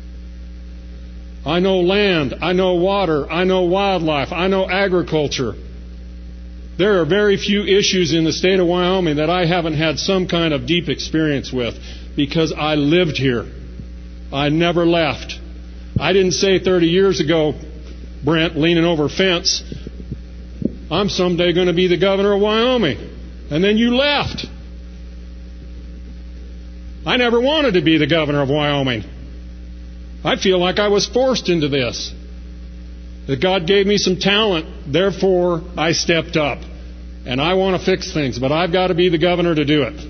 I know land. I know water. I know wildlife. I know agriculture. There are very few issues in the state of Wyoming that I haven't had some kind of deep experience with, because I lived here. I never left. I didn't say thirty years ago, Brent, leaning over a fence, I'm someday going to be the governor of Wyoming. And then you left. I never wanted to be the governor of Wyoming. I feel like I was forced into this. That God gave me some talent, therefore I stepped up. And I want to fix things, but I've got to be the governor to do it.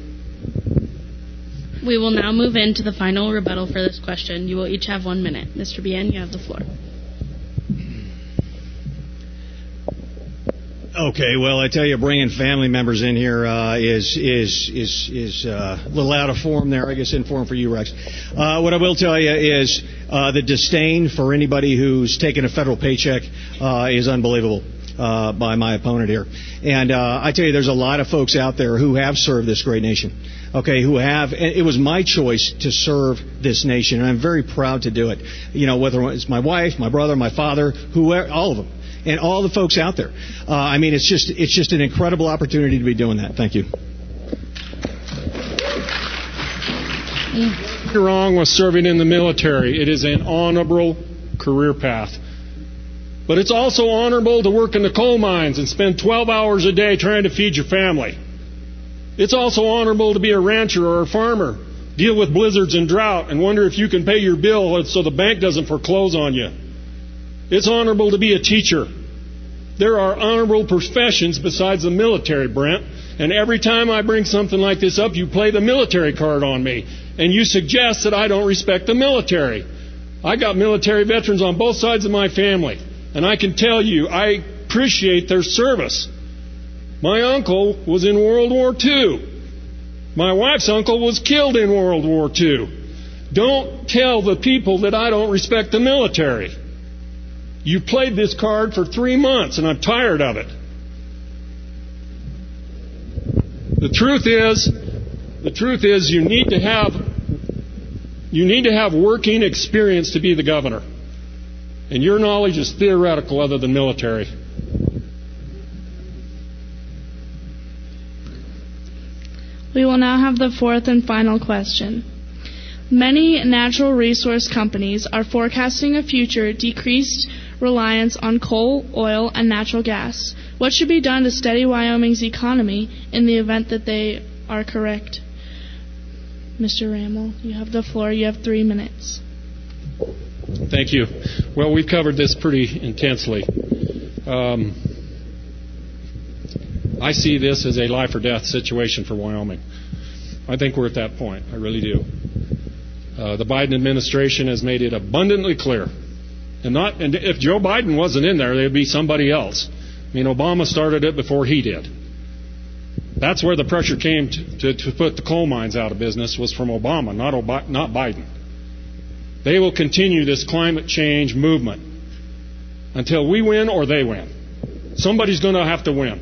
We will now move into the final rebuttal for this question. You will each have one minute. Mister Bien, you have the floor. Okay, well, I tell you, bringing family members in here uh, is is is is uh, a little out of form there. I guess in form for you, Rex. Uh, what I will tell you is uh, the disdain for anybody who's taken a federal paycheck uh, is unbelievable uh, by my opponent here. And uh, I tell you, there's a lot of folks out there who have served this great nation. Okay, who have, and it was my choice to serve this nation, and I'm very proud to do it. You know, whether it's my wife, my brother, my father, whoever, all of them. And all the folks out there. Uh, I mean, it's just it's just an incredible opportunity to be doing that. Thank you. You're wrong with serving in the military. It is an honorable career path. But it's also honorable to work in the coal mines and spend twelve hours a day trying to feed your family. It's also honorable to be a rancher or a farmer, deal with blizzards and drought, and wonder if you can pay your bill so the bank doesn't foreclose on you. It's honorable to be a teacher. There are honorable professions besides the military, Brent. And every time I bring something like this up, you play the military card on me. And you suggest that I don't respect the military. I got military veterans on both sides of my family. And I can tell you, I appreciate their service. My uncle was in World War Two. My wife's uncle was killed in World War Two. Don't tell the people that I don't respect the military. You played this card for three months, and I'm tired of it. The truth is, the truth is, you need to have, you need to have working experience to be the governor, and your knowledge is theoretical other than military. We will now have the fourth and final question. Many natural resource companies are forecasting a future decreased reliance on coal, oil, and natural gas. What should be done to steady Wyoming's economy in the event that they are correct? Mister Rammel, you have the floor. You have three minutes. Thank you. Well, we've covered this pretty intensely. Um, I see this as a life or death situation for Wyoming. I think we're at that point. I really do. Uh, the Biden administration has made it abundantly clear. And not, and if Joe Biden wasn't in there, there'd be somebody else. I mean, Obama started it before he did. That's where the pressure came to, to, to put the coal mines out of business, was from Obama, not, Ob- not Biden. They will continue this climate change movement until we win or they win. Somebody's going to have to win.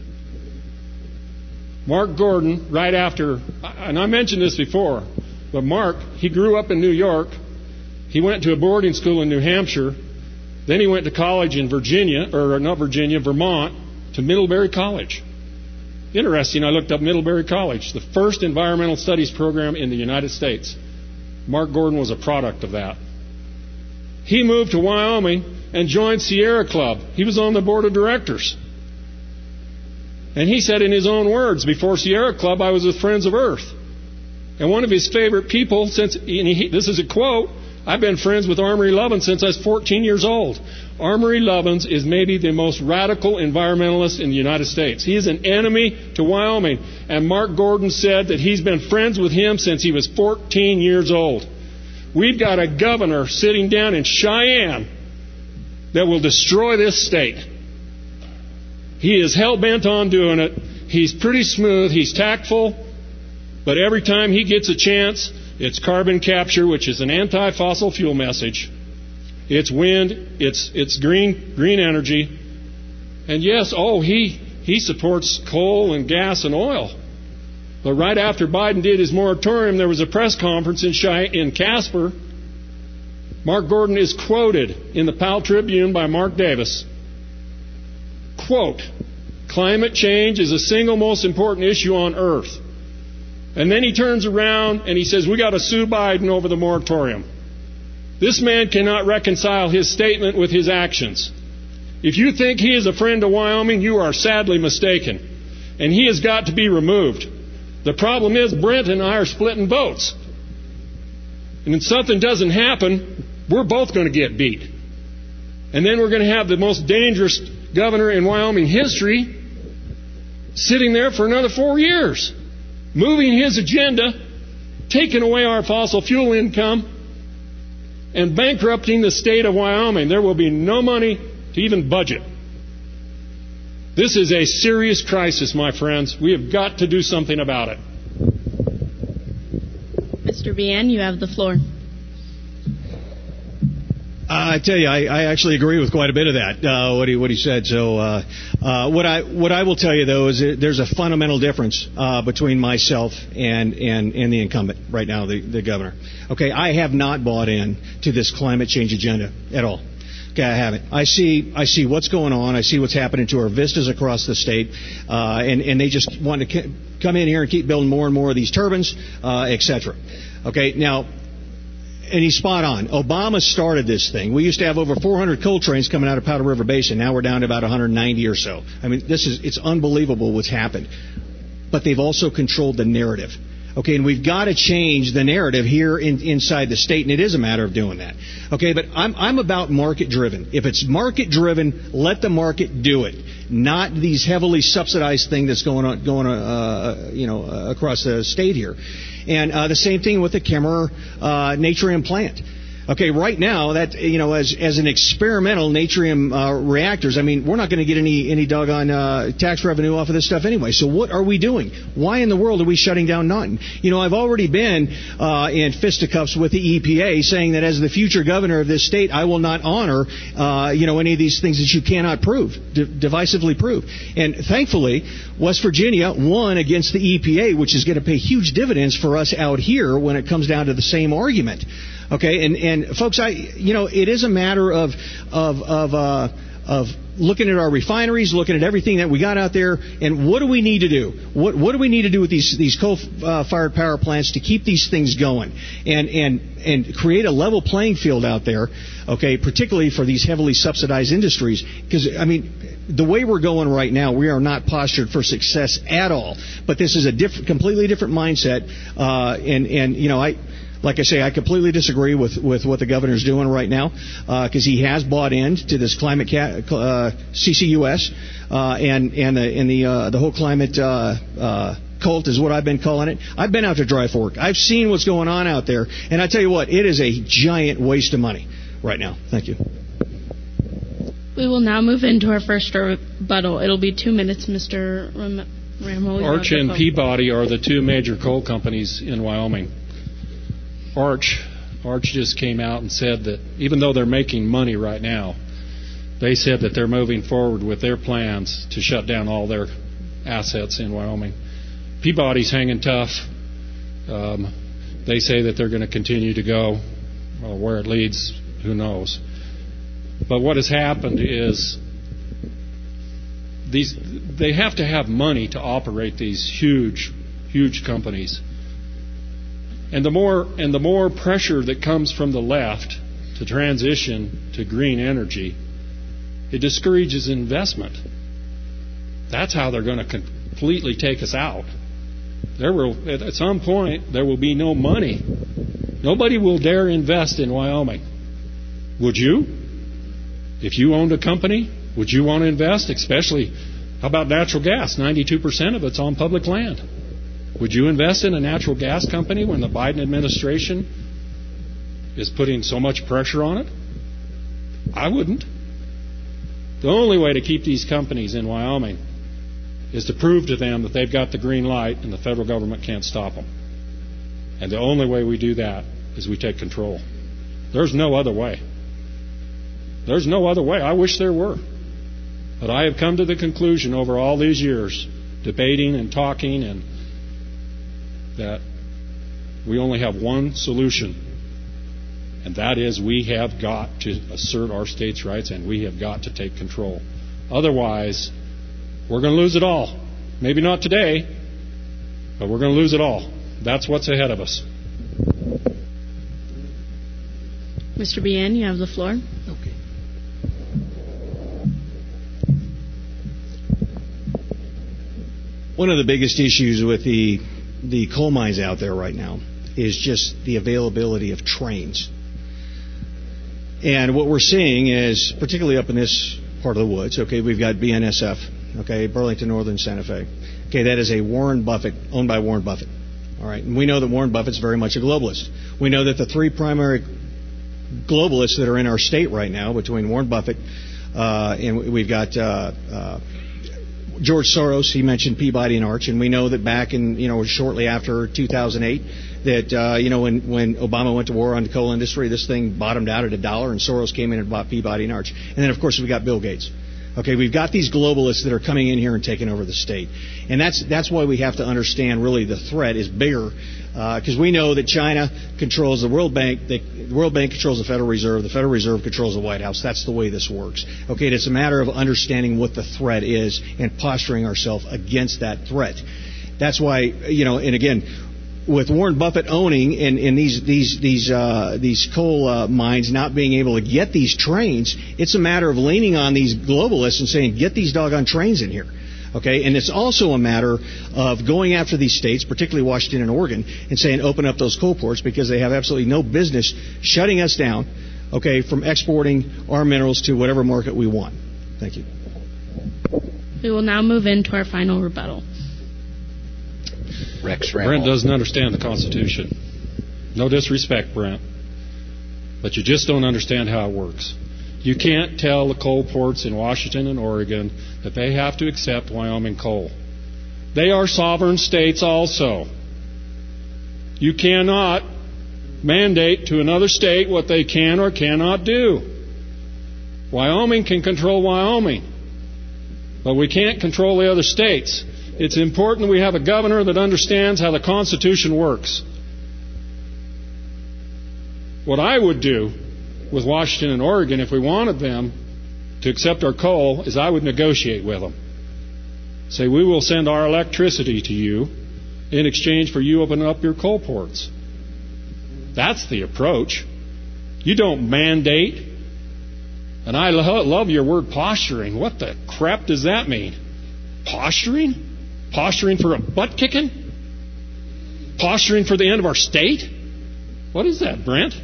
Mark Gordon, right after, and I mentioned this before, but Mark, he grew up in New York. He went to a boarding school in New Hampshire. Then he went to college in Virginia, or not Virginia, Vermont, to Middlebury College. Interesting, I looked up Middlebury College, the first environmental studies program in the United States. Mark Gordon was a product of that. He moved to Wyoming and joined Sierra Club. He was on the board of directors. And he said in his own words, before Sierra Club, I was with Friends of Earth. And one of his favorite people, since, and he, this is a quote, I've been friends with Amory Lovins since I was fourteen years old. Amory Lovins is maybe the most radical environmentalist in the United States. He is an enemy to Wyoming. And Mark Gordon said that he's been friends with him since he was fourteen years old. We've got a governor sitting down in Cheyenne that will destroy this state. He is hell-bent on doing it. He's pretty smooth. He's tactful. But every time he gets a chance, it's carbon capture, which is an anti-fossil fuel message. It's wind. It's it's green green energy. And yes, oh, he he supports coal and gas and oil. But right after Biden did his moratorium, there was a press conference in Chey- in Casper. Mark Gordon is quoted in the Powell Tribune by Mark Davis. Quote, climate change is the single most important issue on Earth. And then he turns around and he says, we got to sue Biden over the moratorium. This man cannot reconcile his statement with his actions. If you think he is a friend of Wyoming, you are sadly mistaken. And he has got to be removed. The problem is Brent and I are splitting votes. And if something doesn't happen, we're both going to get beat. And then we're going to have the most dangerous governor in Wyoming history sitting there for another four years, moving his agenda, taking away our fossil fuel income, and bankrupting the state of Wyoming. There will be no money to even budget. This is a serious crisis, my friends. We have got to do something about it. Mister Bien, you have the floor. I tell you, I, I actually agree with quite a bit of that, uh, what he what he said. So, uh, uh, what I what I will tell you though is that there's a fundamental difference uh, between myself and, and and the incumbent right now, the, the governor. Okay, I have not bought in to this climate change agenda at all. Okay, I haven't. I see I see what's going on. I see what's happening to our vistas across the state, uh, and and they just want to come in here and keep building more and more of these turbines, uh, et cetera. Okay, now. and he's spot on. Obama started this thing. We used to have over four hundred coal trains coming out of Powder River Basin. Now we're down to about one hundred ninety or so. I mean, this is it's unbelievable what's happened. But they've also controlled the narrative. Okay, and we've got to change the narrative here in, inside the state, and it is a matter of doing that. Okay, but I'm I'm about market driven. If it's market driven, let the market do it, not these heavily subsidized thing that's going on going on, uh, you know uh, across the state here. And uh, the same thing with the Kemmerer uh, Natrium plant. Okay, right now, that you know, as as an experimental natrium uh, reactors, I mean, we're not going to get any any doggone uh, tax revenue off of this stuff anyway. So what are we doing? Why in the world are we shutting down Naughton? You know, I've already been uh, in fisticuffs with the E P A, saying that as the future governor of this state, I will not honor uh, you know any of these things that you cannot prove, de- divisively prove. And thankfully, West Virginia won against the E P A, which is going to pay huge dividends for us out here when it comes down to the same argument. Okay, and, and folks, I you know it is a matter of of of uh, of looking at our refineries, looking at everything that we got out there, and what do we need to do? What what do we need to do with these these coal-fired uh, power plants to keep these things going and and and create a level playing field out there? Okay, particularly for these heavily subsidized industries, because I mean, the way we're going right now, we are not postured for success at all. But this is a different, completely different mindset, uh, and and you know I. Like I say, I completely disagree with, with what the governor's doing right now, because uh, he has bought into this climate ca- uh, C C U S uh, and and the and the uh, the whole climate uh, uh, cult is what I've been calling it. I've been out to Dry Fork. I've seen what's going on out there, and I tell you what, it is a giant waste of money right now. Thank you. We will now move into our first rebuttal. It'll be two minutes, Mister Ram- Ramel. Arch and Peabody are the two major coal companies in Wyoming. Arch, Arch just came out and said that even though they're making money right now, they said that they're moving forward with their plans to shut down all their assets in Wyoming. Peabody's hanging tough. Um, they say that they're going to continue to go. Well, where it leads, who knows. But what has happened is these they have to have money to operate these huge, huge companies. And the more and the more pressure that comes from the left to transition to green energy, it discourages investment. That's how they're going to completely take us out. There will, at some point, there will be no money. Nobody will dare invest in Wyoming. Would you? If you owned a company, would you want to invest? Especially, how about natural gas? ninety-two percent of it's on public land. Would you invest in a natural gas company when the Biden administration is putting so much pressure on it? I wouldn't. The only way to keep these companies in Wyoming is to prove to them that they've got the green light and the federal government can't stop them. And the only way we do that is we take control. There's no other way. There's no other way. I wish there were. But I have come to the conclusion over all these years, debating and talking, and that we only have one solution, and that is we have got to assert our states' rights and we have got to take control. Otherwise, we're going to lose it all. Maybe not today, but we're going to lose it all. That's what's ahead of us. Mister Bien, you have the floor. Okay. One of the biggest issues with the the coal mines out there right now is just the availability of trains. And what we're seeing is, particularly up in this part of the woods, okay, we've got B N S F, okay, Burlington Northern Santa Fe. Okay, that is a Warren Buffett, owned by Warren Buffett. All right, and we know that Warren Buffett's very much a globalist. We know that the three primary globalists that are in our state right now, between Warren Buffett, uh, and we've got uh, uh, George Soros, he mentioned Peabody and Arch, and we know that back in, you know, shortly after two thousand eight, that, uh, you know, when, when Obama went to war on the coal industry, this thing bottomed out at a dollar, and Soros came in and bought Peabody and Arch. And then, of course, we got Bill Gates. Okay, we've got these globalists that are coming in here and taking over the state. And that's that's why we have to understand, really, the threat is bigger, because uh, we know that China controls the World Bank, the World Bank controls the Federal Reserve, the Federal Reserve controls the White House. That's the way this works. Okay, and it's a matter of understanding what the threat is and posturing ourselves against that threat. That's why, you know, and again, with Warren Buffett owning and, and these these these uh, these coal uh, mines not being able to get these trains, it's a matter of leaning on these globalists and saying, get these doggone trains in here. Okay, and it's also a matter of going after these states, particularly Washington and Oregon, and saying open up those coal ports because they have absolutely no business shutting us down, okay, from exporting our minerals to whatever market we want. Thank you. We will now move into our final rebuttal. Rex Ramel. Brent doesn't understand the Constitution. No disrespect, Brent, but you just don't understand how it works. You can't tell the coal ports in Washington and Oregon that they have to accept Wyoming coal. They are sovereign states also. You cannot mandate to another state what they can or cannot do. Wyoming can control Wyoming, but we can't control the other states. It's important we have a governor that understands how the Constitution works. What I would do with Washington and Oregon, if we wanted them to accept our coal, is I would negotiate with them. Say, we will send our electricity to you in exchange for you opening up your coal ports. That's the approach. You don't mandate. And I lo- love your word posturing. What the crap does that mean? Posturing? Posturing for a butt kicking? Posturing for the end of our state? What is that, Brent?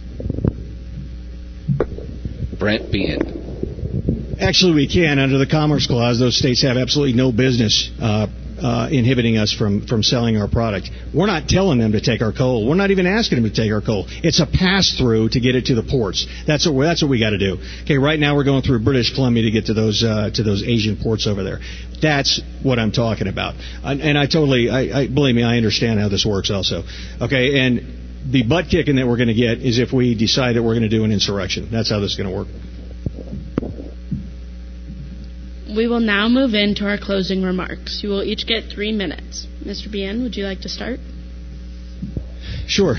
Brent Bean. Actually, we can. Under the Commerce Clause, those states have absolutely no business uh, uh, inhibiting us from, from selling our product. We're not telling them to take our coal. We're not even asking them to take our coal. It's a pass-through to get it to the ports. That's what, that's what we got to do. Okay, right now we're going through British Columbia to get to those uh, to those Asian ports over there. That's what I'm talking about. And, and I totally, I, I believe me, I understand how this works also. Okay, and the butt kicking that we're going to get is if we decide that we're going to do an insurrection. That's how this is going to work. We will now move into our closing remarks. You will each get three minutes. Mister Bien, would you like to start? Sure.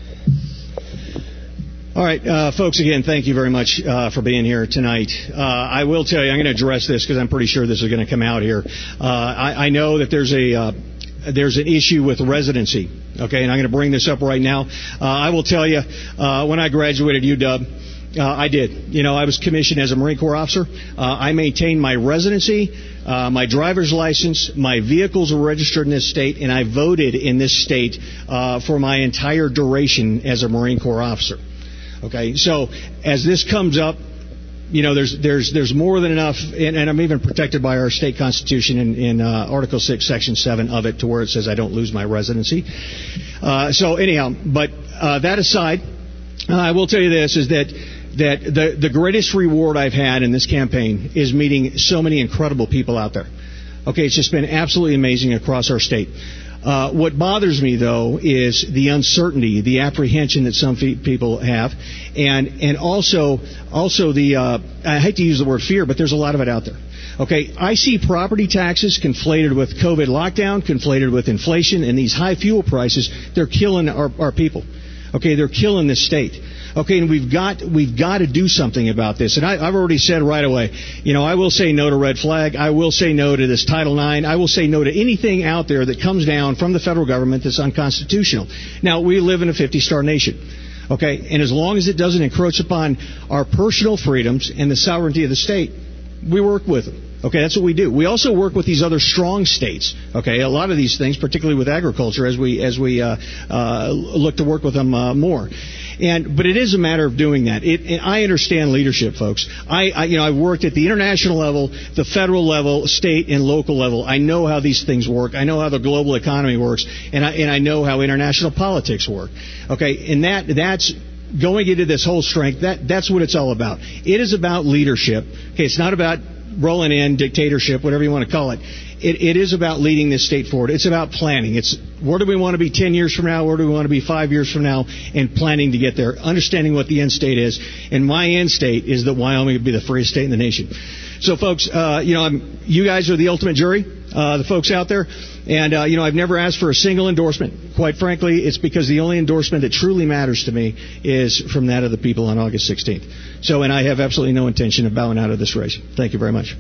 All right, uh, folks, again, thank you very much uh, for being here tonight. Uh, I will tell you, I'm going to address this because I'm pretty sure this is going to come out here. Uh, I, I know that there's a... Uh, There's an issue with residency, okay, and I'm going to bring this up right now. Uh, I will tell you, uh, when I graduated U W, uh, I did. You know, I was commissioned as a Marine Corps officer. Uh, I maintained my residency, uh, my driver's license, my vehicles were registered in this state, and I voted in this state uh, for my entire duration as a Marine Corps officer. Okay, so as this comes up, you know, there's there's there's more than enough, and, and I'm even protected by our state constitution in, in uh, Article six, Section seven of it, to where it says I don't lose my residency. Uh, so anyhow, but uh, that aside, uh, I will tell you this, is that that the, the greatest reward I've had in this campaign is meeting so many incredible people out there. Okay, it's just been absolutely amazing across our state. Uh, what bothers me, though, is the uncertainty, the apprehension that some fe- people have, and and also also the uh, I hate to use the word fear, but there's a lot of it out there. Okay, I see property taxes conflated with COVID lockdown, conflated with inflation, and these high fuel prices. They're killing our, our people. Okay, they're killing this state. Okay, and we've got we've got to do something about this. And I, I've already said right away, you know, I will say no to red flag. I will say no to this Title nine. I will say no to anything out there that comes down from the federal government that's unconstitutional. Now, we live in a fifty-star nation. Okay, and as long as it doesn't encroach upon our personal freedoms and the sovereignty of the state, we work with them. Okay, that's what we do. We also work with these other strong states. Okay, a lot of these things, particularly with agriculture, as we as we uh, uh, look to work with them uh, more. And but it is a matter of doing that. It, and I understand leadership, folks. I, I you know I've worked at the international level, the federal level, state and local level. I know how these things work. I know how the global economy works, and I and I know how international politics work. Okay, and that that's. Going into this whole strength, that that's what it's all about. It is about leadership. Okay, it's not about rolling in, dictatorship, whatever you want to call it. It, it is about leading this state forward. It's about planning. It's where do we want to be ten years from now? Where do we want to be five years from now? And planning to get there, understanding what the end state is. And my end state is that Wyoming would be the freest state in the nation. So, folks, uh, you know, I'm, you guys are the ultimate jury, uh, the folks out there. And, uh, you know, I've never asked for a single endorsement. Quite frankly, it's because the only endorsement that truly matters to me is from that of the people on August sixteenth. So, and I have absolutely no intention of bowing out of this race. Thank you very much.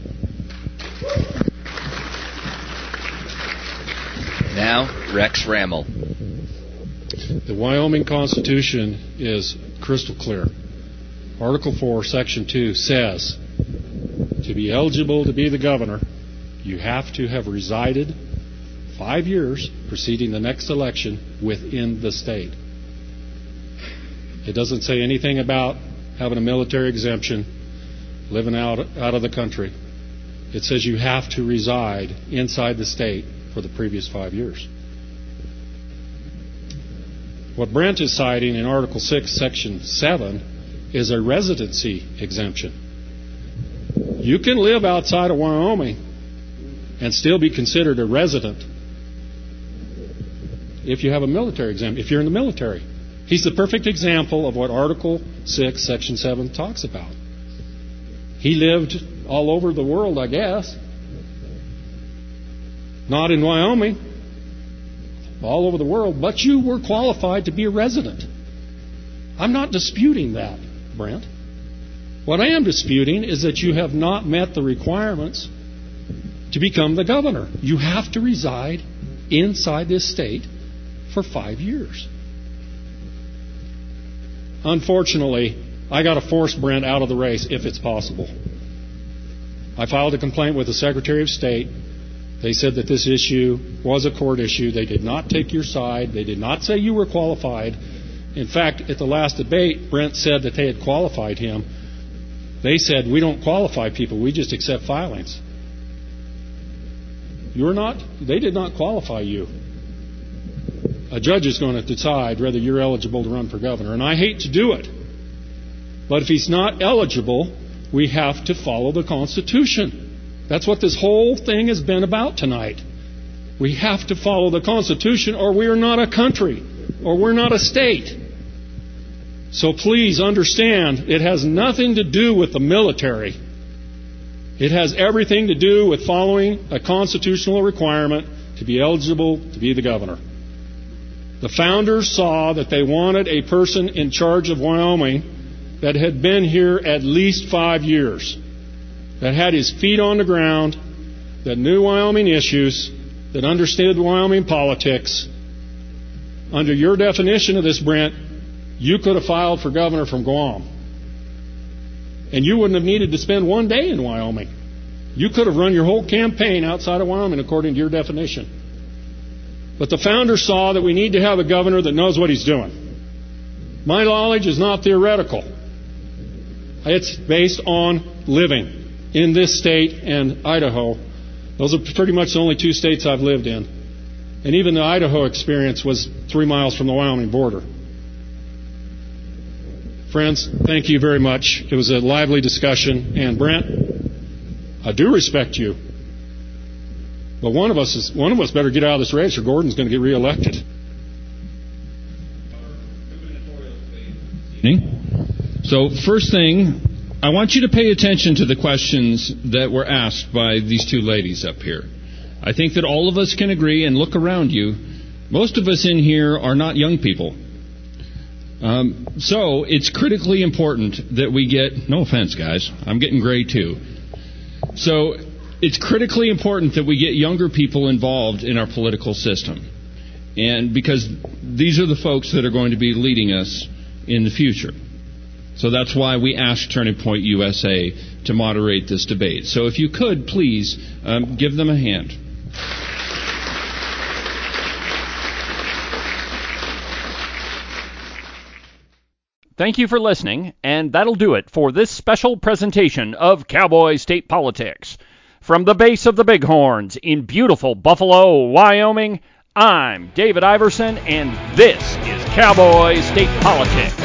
Now, Rex Ramel. The Wyoming Constitution is crystal clear. Article four, Section two says, to be eligible to be the governor, you have to have resided five years preceding the next election within the state. It doesn't say anything about having a military exemption, living out, out of the country. It says you have to reside inside the state for the previous five years. What Brent is citing in Article six, Section seven is a residency exemption. You can live outside of Wyoming and still be considered a resident if you have a military exemption, if you're in the military. He's the perfect example of what Article six, Section seven talks about. He lived all over the world, I guess. Not in Wyoming. All over the world. But you were qualified to be a resident. I'm not disputing that, Brent. What I am disputing is that you have not met the requirements to become the governor. You have to reside inside this state for five years. Unfortunately, I got to force Brent out of the race if it's possible. I filed a complaint with the Secretary of State. They said that this issue was a court issue. They did not take your side. They did not say you were qualified. In fact, at the last debate, Brent said that they had qualified him. They said, we don't qualify people. We just accept filings. You're not, they did not qualify you. A judge is going to decide whether you're eligible to run for governor. And I hate to do it. But if he's not eligible, we have to follow the Constitution. That's what this whole thing has been about tonight. We have to follow the Constitution or we are not a country or we're not a state. So please understand, it has nothing to do with the military. It has everything to do with following a constitutional requirement to be eligible to be the governor. The founders saw that they wanted a person in charge of Wyoming that had been here at least five years, that had his feet on the ground, that knew Wyoming issues, that understood Wyoming politics. Under your definition of this, Brent, you could have filed for governor from Guam. And you wouldn't have needed to spend one day in Wyoming. You could have run your whole campaign outside of Wyoming according to your definition. But the founders saw that we need to have a governor that knows what he's doing. My knowledge is not theoretical. It's based on living in this state and Idaho. Those are pretty much the only two states I've lived in. And even the Idaho experience was three miles from the Wyoming border. Friends, thank you very much. It was a lively discussion. And Brent, I do respect you. But one of us is one of us better get out of this race or Gordon's going to get reelected. So first thing, I want you to pay attention to the questions that were asked by these two ladies up here. I think that all of us can agree, and look around you, most of us in here are not young people. Um, so it's critically important that we get, no offense guys, I'm getting gray too. So it's critically important that we get younger people involved in our political system. And because these are the folks that are going to be leading us in the future. So that's why we asked Turning Point U S A to moderate this debate. So if you could, please um, give them a hand. Thank you for listening, and that'll do it for this special presentation of Cowboy State Politics. From the base of the Bighorns in beautiful Buffalo, Wyoming, I'm David Iverson, and this is Cowboy State Politics.